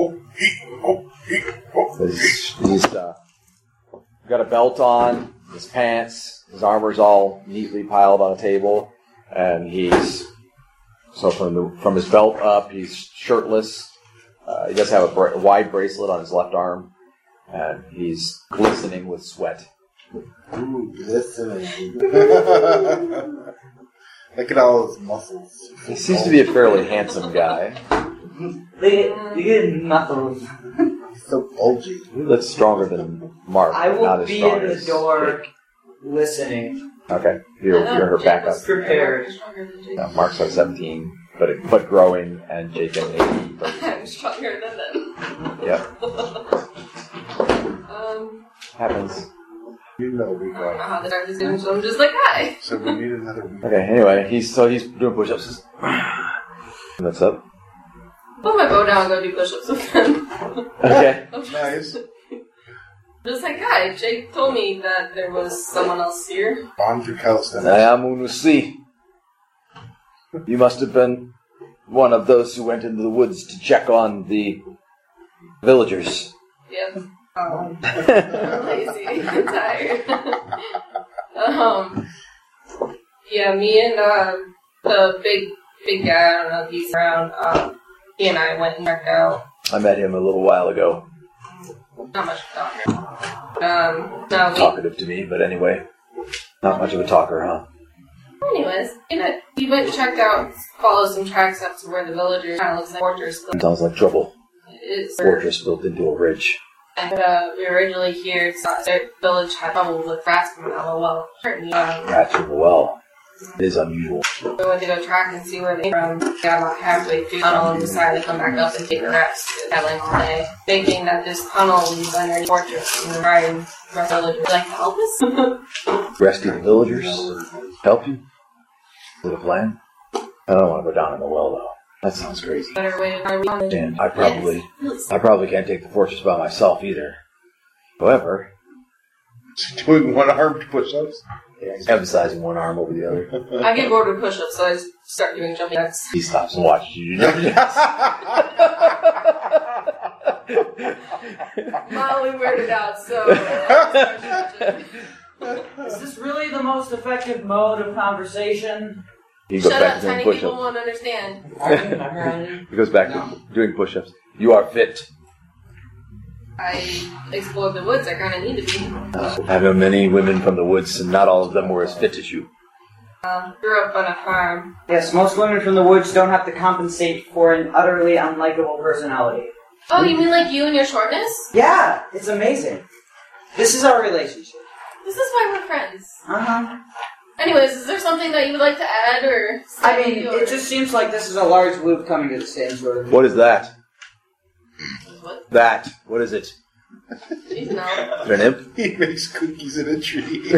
he's got a belt on, his pants, his armor's all neatly piled on a table, and he's from his belt up, he's shirtless. He does have a wide bracelet on his left arm, and he's glistening with sweat. Ooh, glistening. Look at all his muscles. He seems to be a fairly handsome guy. They get muscles. So bulgy. He looks stronger than Mark. I not will as be strong in the as door Jake. listening. Okay, you're her backup. Prepared. Mark's like 17, but growing, and Jake and 80. I'm stronger than them. Yep, happens. You know we I don't know got. how the dark is doing, so I'm just like, hi. So we need another week. Okay, anyway, he's doing push-ups. What's up? Put my bow down and go do push-ups with him. Okay. Nice. Just like, hi, Jake told me that there was someone else here. Bond your calisthenics. I am Unusi. You must have been one of those who went into the woods to check on the villagers. Yep. I'm lazy. I'm tired. Yeah, me and the big guy, I don't know if he's around, he and I went and checked out. I met him a little while ago. Not much talker. No, Talkative to me, but anyway. Not much of a talker, huh? anyways, we went and checked out, followed some tracks up to where the villagers kind of looks like a fortress. Sounds like trouble. It is. Fortress built into a ridge. And we were originally here, so their village had trouble with rats coming out of the well. Rats in the well. It is unusual. We went to go track and see where they came from. Got about halfway through the tunnel and decided to come back up and take a rest. Traveling all day, thinking that this tunnel leads under the fortress and the villagers would like to help us. Rescue the villagers? Help you? Is it a plan? I don't want to go down in the well, though. That sounds crazy. Better way to And I probably can't take the fortress by myself either. However, doing one-armed push-ups. Emphasizing one arm over the other. I get bored with push-ups, so I start doing jumping jacks. He stops and watches you do jumping jacks. Mildly weirded out, so. Is this really the most effective mode of conversation? He goes Shut back up, to doing tiny people push-ups. won't understand. He goes back to doing push-ups. You are fit. I explored the woods, I kind of need to be. I know many women from the woods, and not all of them were as fit as you. Grew up on a farm. Yes, most women from the woods don't have to compensate for an utterly unlikable personality. Oh, you mean like you and your shortness? Yeah, it's amazing. This is our relationship. This is why we're friends. Uh-huh. Anyways, is there something that you would like to add, or... I mean, it just seems like this is a large loop coming to the same sort of... What is that? What? That. What is it? Please no. Is it an imp? He makes cookies in a tree.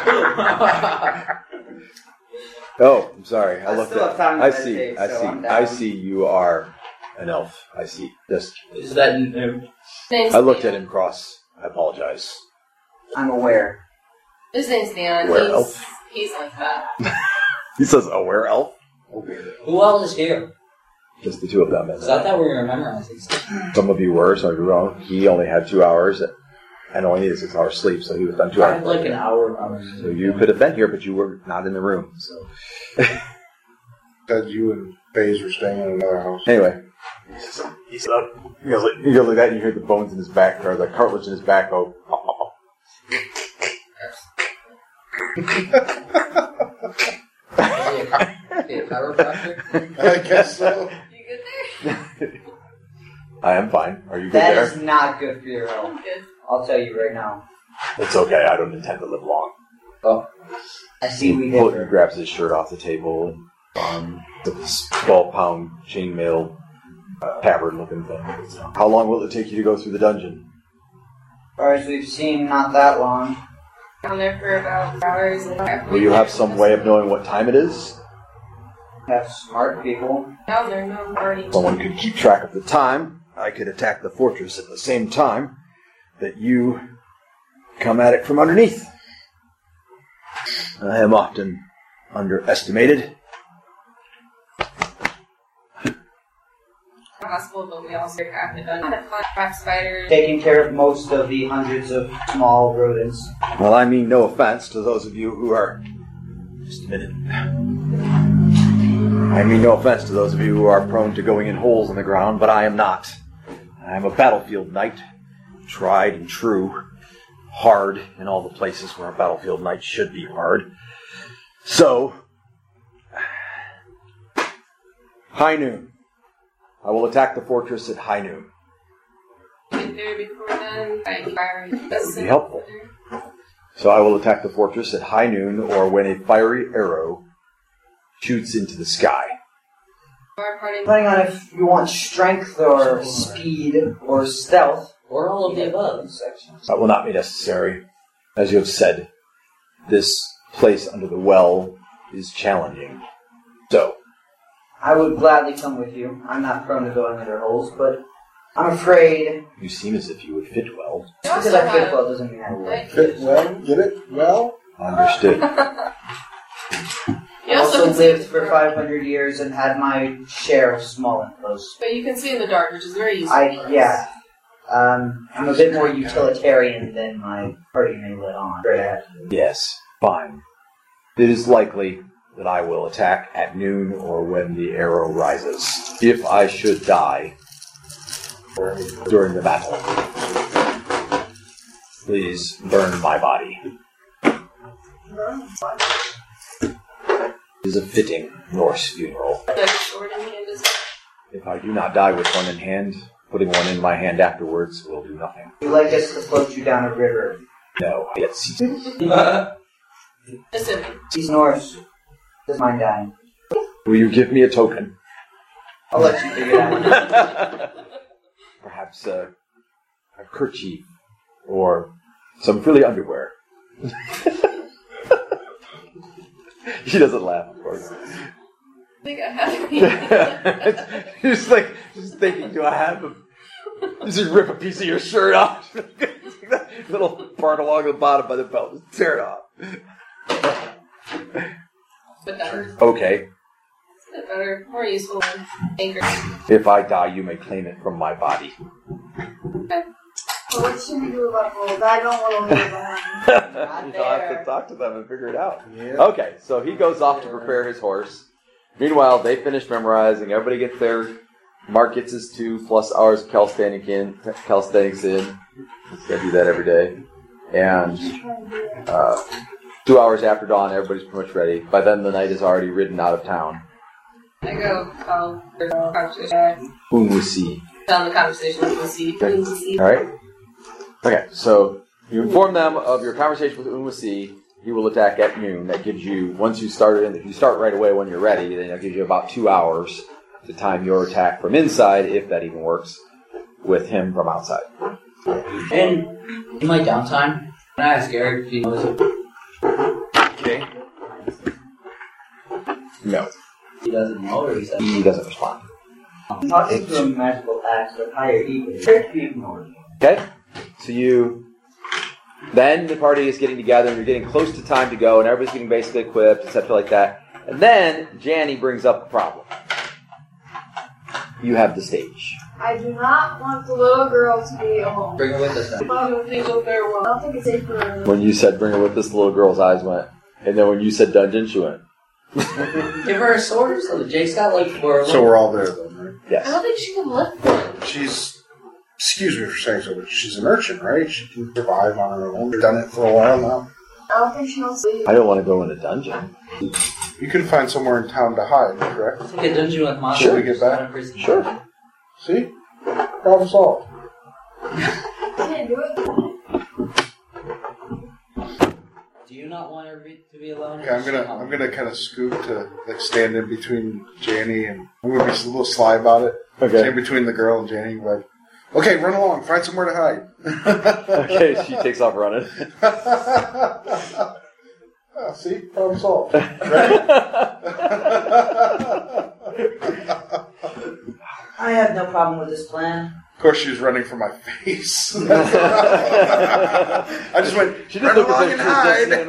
Oh, I'm sorry. I looked still at. have time to I meditate, see. so I'm down. I see. You are an elf. I see. Just. Is that an imp? Name's I looked Theon. at him cross. I apologize. I'm aware. His name's Theon. Were-elf? He's like that. He says, "Oh, where elf?" Who else is here? Just the two of them. Because I thought we were memorizing stuff. Some of you were. Some of you were. He only had 2 hours and only needed 6 hours sleep, so he was done 2 I hours. had like an hour. So you could have been here, but you were not in the room. So Said you and FaZe were staying in another house. anyway, he said, he goes like that, and you hear the bones in his back, or the cartilage in his back go. Pop, pop, pop. Be a chiropractor? I guess so. You good there? I am fine. Are you good That there? is not good for your health. Good. I'll tell you right now. It's okay. I don't intend to live long. Oh, I see we He differ. grabs his shirt off the table and this 12-pound chainmail tabard-looking thing. How long will it take you to go through the dungeon? As far as we've seen, not that long. Down there for about hours. Will you have some way of knowing what time it is? Have smart people. Down there, no party. Someone could keep track of the time. I could attack the fortress at the same time that you come at it from underneath. I am often underestimated. Possible, but we also have done black spiders. Taking care of most of the hundreds of small rodents. Well, I mean no offense to those of you who are... Just a minute. I mean no offense to those of you who are prone to going in holes in the ground, but I am not. I am a battlefield knight, tried and true, hard in all the places where a battlefield knight should be hard. So, high noon. I will attack the fortress at high noon. Get there before then. That would be helpful. So I will attack the fortress at high noon, or when a fiery arrow shoots into the sky. Depending on if you want strength or speed or stealth. Or all of the above. That will not be necessary. As you have said, this place under the well is challenging. So, I would gladly come with you. I'm not prone to going under holes, but I'm afraid... you seem as if you would fit well. Just because I fit well doesn't mean I will. Fit well? Get it? Well? Understood. I also lived for 500 years and had my share of small enclosed. But you can see in the dark, which is very useful. Yeah. I'm a bit more utilitarian than my party may let on. Yes, fine. It is likely that I will attack at noon or when the arrow rises. If I should die during the battle, please burn my body. It is a fitting Norse funeral. If I do not die with one in hand, putting one in my hand afterwards will do nothing. Would you like us to float you down a river? No, it's... He's Norse. Doesn't mind dying. Will you give me a token? I'll let you figure it out. Perhaps a kerchief or some frilly underwear. She doesn't laugh, of course. I think I have Just thinking, do I have a... You just rip a piece of your shirt off. That little part along the bottom by the belt. Just tear it off. But better. Okay. It's better, more useful than anger. If I die, you may claim it from my body. Well, what should we do about gold? I don't want to leave behind. You'll have to talk to them and figure it out. Yeah. Okay, so he goes off to prepare his horse. Meanwhile, they finish memorizing. Everybody gets their... Mark gets his 2+ hours of calisthenics in. He's got to do that every day. And 2 hours after dawn, everybody's pretty much ready. By then, the knight is already ridden out of town. I go tell the conversation. Unwisi. Tell the conversation with Unwisi. All right. Okay, so you inform them of your conversation with Unwisi. He will attack at noon. That gives you, once you start in, if you start right away when you're ready, then it'll give you about 2 hours to time your attack from inside, if that even works, with him from outside. And in my downtime, can I ask Eric if he knows it? Okay. No. He doesn't know, or he said he doesn't respond. Talking to a magical axe with higher ego should be ignored. Okay? So then the party is getting together, and you're getting close to time to go, and everybody's getting basically equipped, etc. like that. And then Janny brings up a problem. You have the stage. I do not want the little girl to be alone. Bring her with us then. I don't think it's safe for her. When you said bring her with us, the little girl's eyes went. And then when you said dungeon, she went. Give her a sword so that Jake's got like 4 So we're all there then, right? Yes. I don't think she can lift one. She's, excuse me for saying so, but she's an urchin, right? She can survive on her own. She's done it for a while now. I don't think she wants to leave. I don't want to go in a dungeon. You can find somewhere in town to hide, correct? I think a dungeon with monsters. Should we get back? Sure. See? Problem solved. I can't do it. Do you not want her to be alone? Yeah, I'm gonna kind of scoot to like stand in between Janny and I'm gonna be a little sly about it. Okay. Stand between the girl and Janny. Like, okay, run along. Find somewhere to hide. Okay, she takes off running. Oh, see, problem solved. Ready? I have no problem with this plan. Of course, she was running from my face. I just went. She just looked along as and if she was hide. just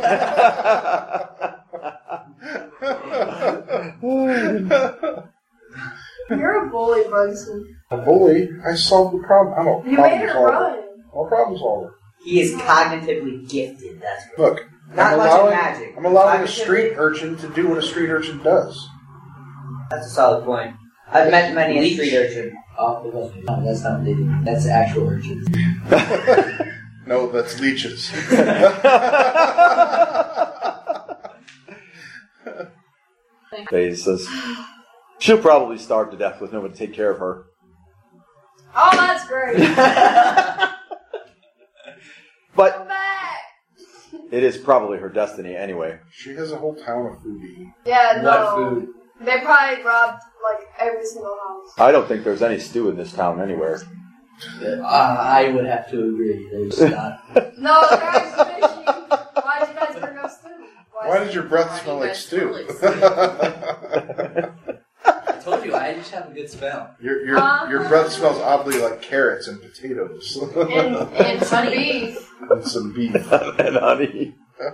an orc. You're a bully, Brunson. A bully? I solved the problem. I'm a You problem made her solver. run. I'm a problem solver. He is cognitively gifted. That's what. Look, Not I'm much allowing, in magic. I'm allowing a Cognitively- street urchin to do what a street urchin does. That's a solid point. I've met many a street urchin. Oh, no, that's not what they do. That's actual urchins. No, that's leeches. He says, she'll probably starve to death with no one to take care of her. Oh, that's great. But Come back. it is probably her destiny anyway. She has a whole town of food to eat. Yeah, no. What food? They probably robbed like every single house. I don't think there's any stew in this town anywhere. I would have to agree. There's not. No, guys, fishy. Why'd you guys bring us food? Why did your breath smell like stew? I told you, I just have a good smell. Your breath smells oddly like carrots and potatoes. And some beef. And some beef. And honey.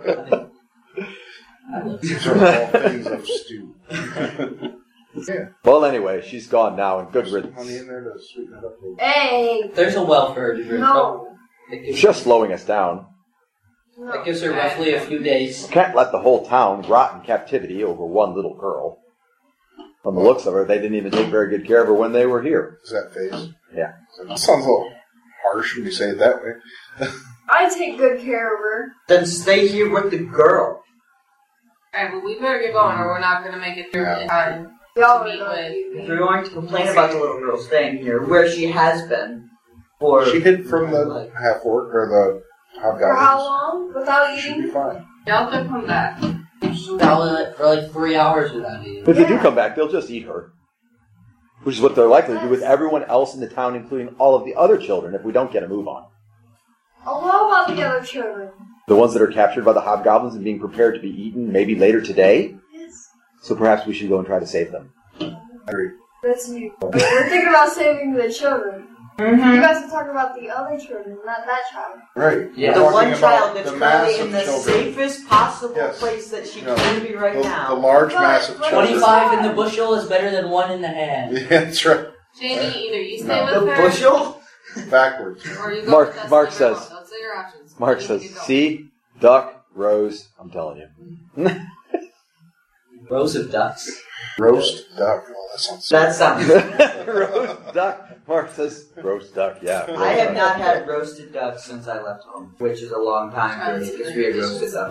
These are all things of stew. Yeah. Well, anyway, she's gone now, and good riddance. Honey in there to sweeten it up a little. Hey. There's a well for her to drink. No. It's just slowing us down. That gives her roughly a few days. Can't let the whole town rot in captivity over one little girl. From the looks of her, they didn't even take very good care of her when they were here. Is that face? Yeah. That sounds a little harsh when you say it that way. I take good care of her. Then stay here with the girl. Alright, well, we better get going or we're not going to make it through in time. Y'all to meet with. If you're going to complain about the little girl staying here, where she has been, for She hid from the half orc or the hobgoblins. For how long? Without She'll eating? be fine. Y'all can come back. For like 3 hours without eating. If they do come back, they'll just eat her. Which is what they're likely to do with everyone else in the town, including all of the other children, if we don't get a move on. Oh, what about the other children? The ones that are captured by the hobgoblins and being prepared to be eaten maybe later today. Yes. So perhaps we should go and try to save them. That's me. We're thinking about saving the children. Mm-hmm. You guys are talking about the other children, not that child. Right. Yeah. the We're one talking about child that's the mass currently in of the children. safest possible Yes. place that she No, can be right the now. large But- mass of but- children. 25 in the bushel is better than 1 in the hand. Yeah, that's right. Jamie, either you stay No. with The her bushel? Backwards. or you go Mark- with us Mark on your own. says- Don't say your options. Mark You says, can go. see? Duck, Rose, I'm telling you. Rows of ducks. Roast duck. Oh, that sounds That sounds. Roast duck. Mark says, roast duck, yeah. I have not had roasted duck since I left home, which is a long time for me because we had roasted duck.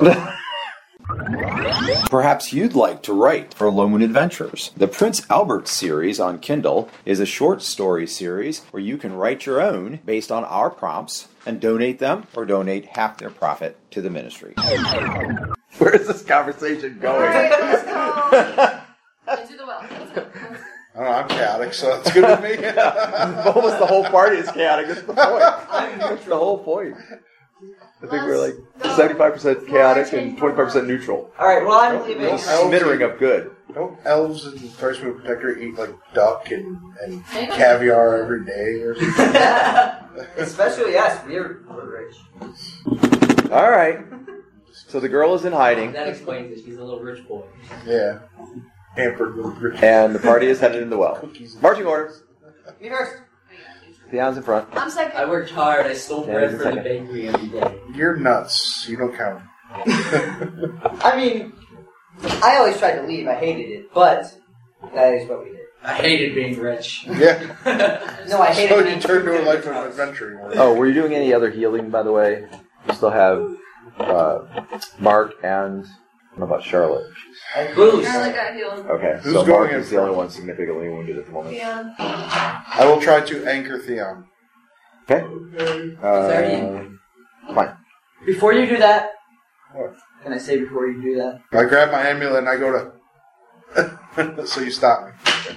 Perhaps you'd like to write for Low Moon Adventures. The Prince Albert series on Kindle is a short story series where you can write your own based on our prompts and donate them or donate half their profit to the ministry. Where is this conversation going? Alright, let's go. Into the well. Let's go. I don't know, I'm chaotic, so it's good with me. Almost the whole party is chaotic. That's the point. That's the whole point. I think we're like 75% chaotic and 25% neutral. Alright, well, I'm leaving. Just a smattering of good. Don't elves and First Moon Protector eat like duck and caviar every day or something? Especially us, we're rich. All right. So the girl is in hiding, That explains it. She's a little rich boy. Yeah. Pampered little rich. and the party is headed in the well. Marching orders. Me first. Theon's in front. I'm second. I worked hard. I stole Yeah, bread he's a from the second. bakery every day. You're nuts. You don't count. I mean, I always tried to leave. I hated it, but that is what we did. I hated being rich. Yeah. No, I hated So being you turned to a free life in of the house. adventuring. Oh, were you doing any other healing, by the way? You still have Mark and what about Charlotte? Bruce. Charlie got healed. Okay, Who's so going Mark in is the only front? one significantly wounded at the moment. Yeah. I will try to anchor Theon. Okay. already Fine. Before you do that, What? Can I say before you do that? I grab my amulet and I go to. So you stop me.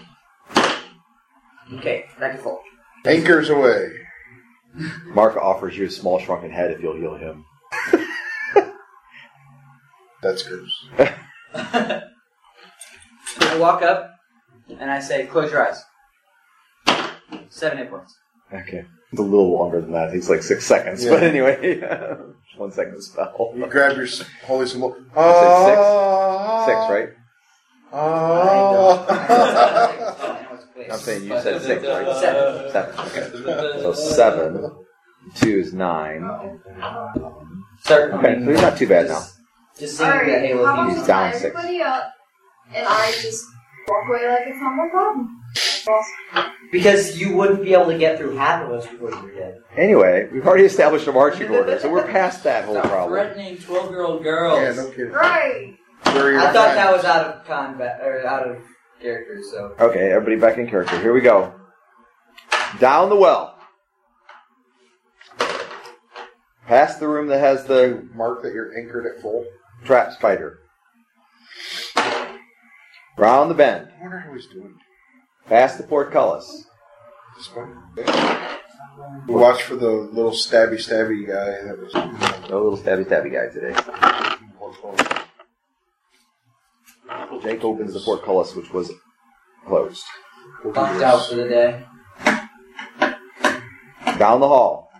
Okay, back and forth. Anchors away. Mark offers you a small shrunken head if you'll heal him. That's gross. I walk up and I say, close your eyes. 7 hit points. Okay. It's a little longer than that. It takes like 6 seconds. Yeah. But anyway, 1 second spell. You grab your holy symbol. You say 6? 6, right? I'm saying you said 6, right? 7. 7. Okay. So 7. 2 is 9. Okay, so he's not too bad now. Just seeing the halo how about he's we down tie 6. everybody up, and I just walk away like it's not my problem. Because you wouldn't be able to get through half of us before you were dead. Anyway, we've already established a marching order, so we're past that whole Stop problem. threatening 12-year-old girls. Yeah, no kidding. Right. I thought that was out of combat or out of character. So Okay, everybody back in character. Here we go. Down the well. Past the room that has the Mark that you're anchored at full. trap spider. Round the bend. I wonder how he's doing. Past the portcullis. This way. We watch for the little stabby guy that was. No little stabby guy today. Jake opens the portcullis, which was closed. locked out for the day. Down the hall.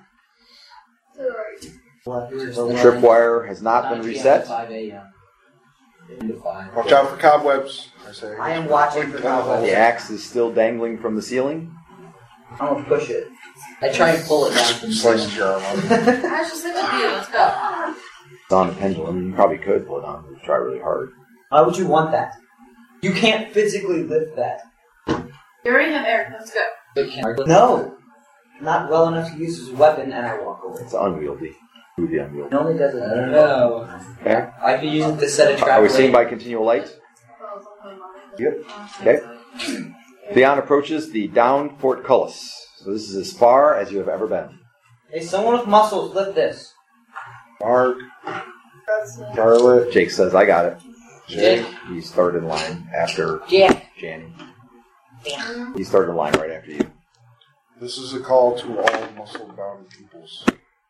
Sorry. The tripwire has not been reset. 5 a.m. Watch out for cobwebs. I say. I am watching for cobwebs. The axe is still dangling from the ceiling. I'm gonna push it. I try and pull it down from the Slices your arm off. Ash, just look at you. Let's go. It's on a pendulum. You probably could pull it on, but try really hard. Why would you want that? You can't physically lift that. You already have air. Let's go. No, not well enough to use as a weapon, and I walk away. It's unwieldy. It would be unwieldy. It only does it. No. Okay. I could use it to set a trap. Are we seeing by continual light? Yep. Okay. Theon approaches the downed portcullis. So this is as far as you have ever been. Hey, someone with muscles, lift this. Mark. Charlotte. Jake says, I got it. Jake. He's third in line after Yeah. Janny. He's third in line right after you. This is a call to all muscle-bound peoples.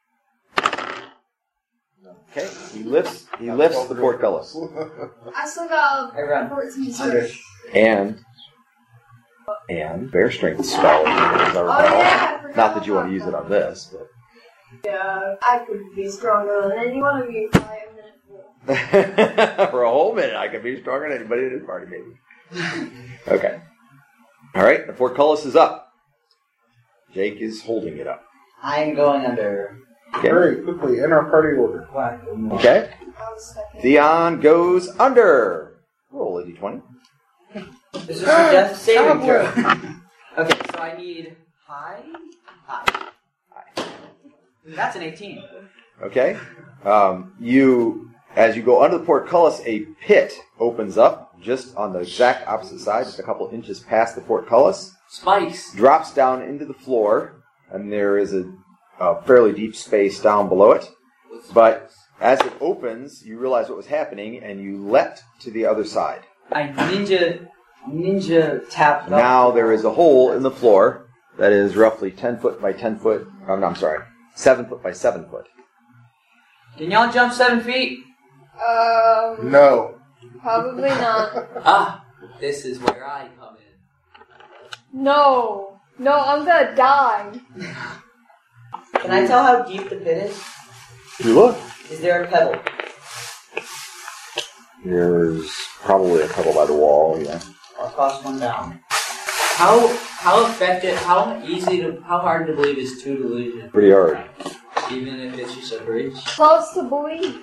Okay. He lifts the portcullis. I still got Hey, run. 14 search. And bear strength spell. As I recall. Oh, yeah, I forgot Not that you want to about use it on this, but. Yeah, I could be stronger than any one of you by a minute. For a whole minute, I could be stronger than anybody in this party, maybe. Okay. All right, the portcullis is up. Jake is holding it up. I am going under. Okay. Very quickly, in our party order. Okay. Theon goes under. Roll a d20. This is a death saving throw. Okay, so I need high. That's an 18. Okay. As you go under the portcullis, a pit opens up just on the exact opposite side, just a couple inches past the portcullis. Spikes. Drops down into the floor, and there is a fairly deep space down below it. But as it opens, you realize what was happening, and you leapt to the other side. I ninja tapped. Now there is a hole in the floor that is roughly 10 foot by 10 foot. I'm sorry, 7 foot by 7 foot. Can y'all jump 7 feet? No. Probably not. Ah, this is where I come in. No, I'm gonna die. Can I tell how deep the pit is? You look. Is there a pebble? There's probably a couple by the wall, yeah. I'll toss one down. How effective? How hard to believe is 2 delusion? Pretty hard. Even if it's just a bridge. Close to believe.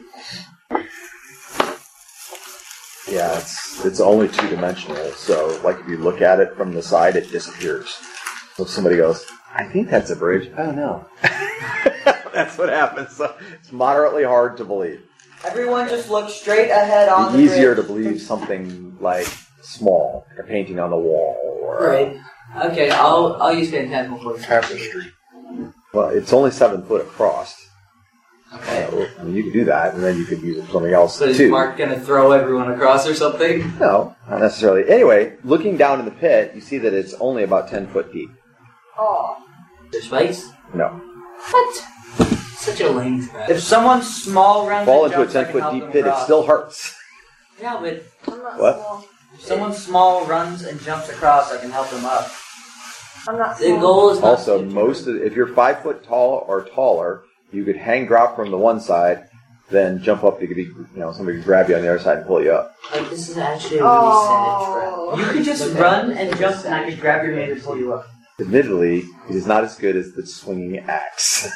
Yeah, it's only 2-dimensional, so like if you look at it from the side, it disappears. So if somebody goes, I think that's a bridge. Oh no. That's what happens. So it's moderately hard to believe. Everyone just look straight ahead on the Easier bridge. to believe something like small, like a painting on the wall, or Right. Okay, I'll use Phantasmal for Tapestry. well, it's only 7 foot across. Okay. I mean, you could do that, and then you could use it for something else So is too. Mark gonna throw everyone across or something? No, not necessarily. Anyway, looking down in the pit, you see that it's only about 10 foot deep. Oh. There's spikes? No. What? Such a lame trap. If someone small runs Fall and into a jumps, I 10 can foot help deep them pit, it across. still hurts. Yeah, but I'm not What? small. If someone small runs and jumps across, I can help them up. I'm not the small. goal is not Also, to if you're 5 foot tall or taller, you could hang drop from the one side, then jump up to be, somebody could grab you on the other side and pull you up. Like, this is actually a really sad trap. You could just run and jump, and I could grab your hand and pull you up. Admittedly, it is not as good as the swinging axe.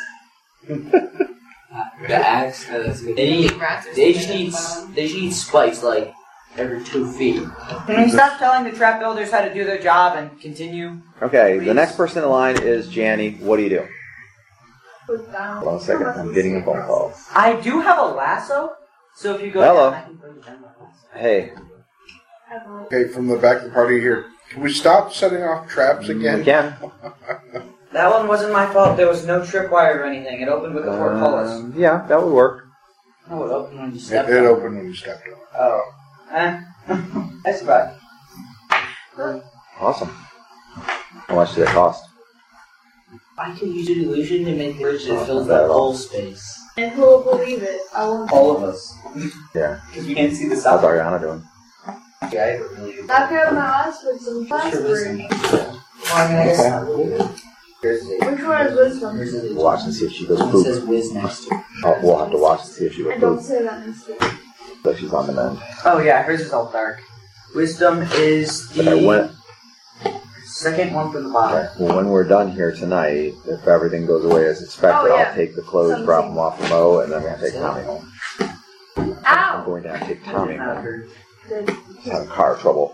The axe, that's good. They just need spikes like every 2 feet. Can we stop telling the trap builders how to do their job and continue? Okay, the next person in line is Janny. What do you do? Hold on a second, I'm getting a phone call. I do have a lasso, so if you go Hello. down, I can bring you down with a lasso. Hey, Okay, from the back of the party here, can we stop setting off traps again? we can. That one wasn't my fault. There was no tripwire or anything. It opened with the portcullis. Yeah, that would work. No, it opened when you It, stepped it on opened when you stepped on it. Oh. That's right. Awesome. How much did it cost? I could use an illusion to make the bridge that fills Not bad the at all. whole space. And who will believe it? I won't. All of us. Yeah. Because we can't see the How's south. Ariana doing? Yeah, I really do. Knock out my eyes with some wisdom. plaster. Which one is wisdom? We'll watch and see if she goes It poop. says whiz next to it. We'll have to watch and see if she goes And don't poop. say that mistake. So she's on the mend. Oh yeah, hers is all dark. Wisdom is But I went. second one from the bottom. Okay. Well, when we're done here tonight, if everything goes away as expected, Oh, yeah. I'll take the clothes, drop them off to Mo, and then we'll take Tommy home. I'm Ow! going to have to take Tommy home. Good. He's having car trouble.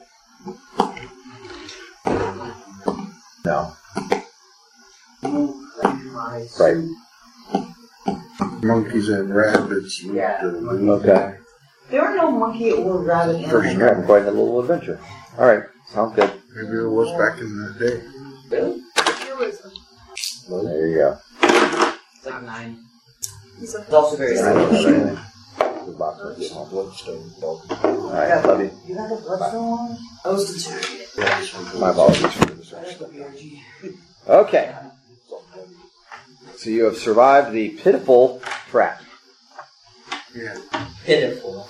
No. Right. Monkeys and rabbits. Yeah. Okay. There were no monkey or rabbit First, animals. you're having quite a little adventure. All right. Sounds good. Maybe it was back in the day. Really? Your wisdom. There you go. It's like 9. He's a It's also very I don't simple. have anything. The box was getting all bloodstone. All right. Love you. You have a bloodstone on? I was determined. My apologies for the distraction. Okay. So you have survived the pitiful trap. Yeah. Pitiful.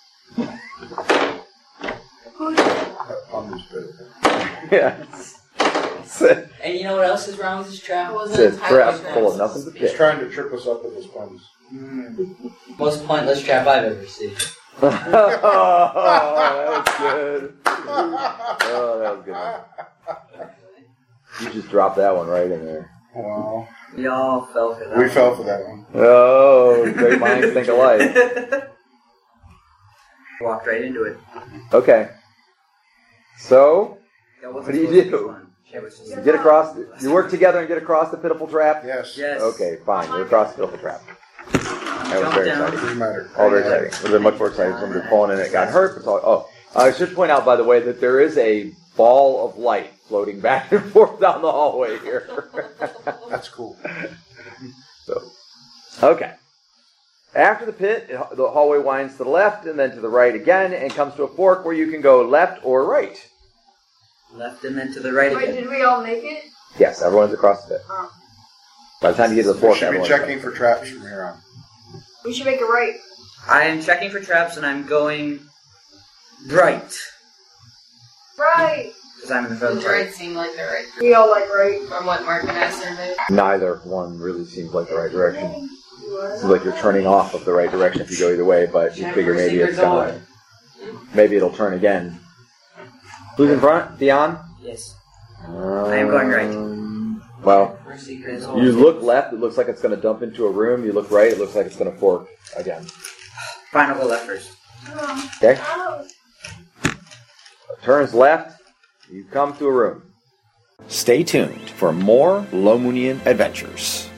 On this bit. Yeah. And you know what else is wrong with this trap? It's a trap full of nothing but He's pit. trying to trip us up with his puns. Most pointless trap I've ever seen. Oh, that was good. Oh, that was good. You just dropped that one right in there. Wow. We all fell for that. We fell for that one. Oh, great minds think alike. Walked right into it. Okay. So, That what wasn't do you supposed to be do? fun. It was just- You get across. You work together and get across the pitiful trap. Yes. Yes. Okay, fine. You're across the pitiful trap. That was Jump very down. exciting. Doesn't matter. All very exciting. It would have been much more exciting if somebody pulling in and it got hurt. But it's all, I should point out, by the way, that there is a ball of light floating back and forth down the hallway here. That's cool. So, okay. After the pit, the hallway winds to the left and then to the right again and comes to a fork where you can go left or right. Left and then to the right Wait, again. did we all make it? Yes, everyone's across the pit. Oh. By the time you get to the We fork, should be everyone's checking for traps from here on. We should make it right. I am checking for traps and I'm going right. Right. Because I'm in the front of The the right. right seemed like the right We all like right. from what Mark and I surveyed. Neither one really seems like the right direction. Seems like you're turning off of the right direction if you go either way, but you figure maybe it's gonna, maybe it'll turn again. Who's in front? Dion? Yes. I am going right. Well, First secret is you look left, it looks like it's going to dump into a room. You look right, it looks like it's going to fork again. Fine, I'll go left first. Okay? Oh. Turns left, you come to a room. Stay tuned for more Lomunian adventures.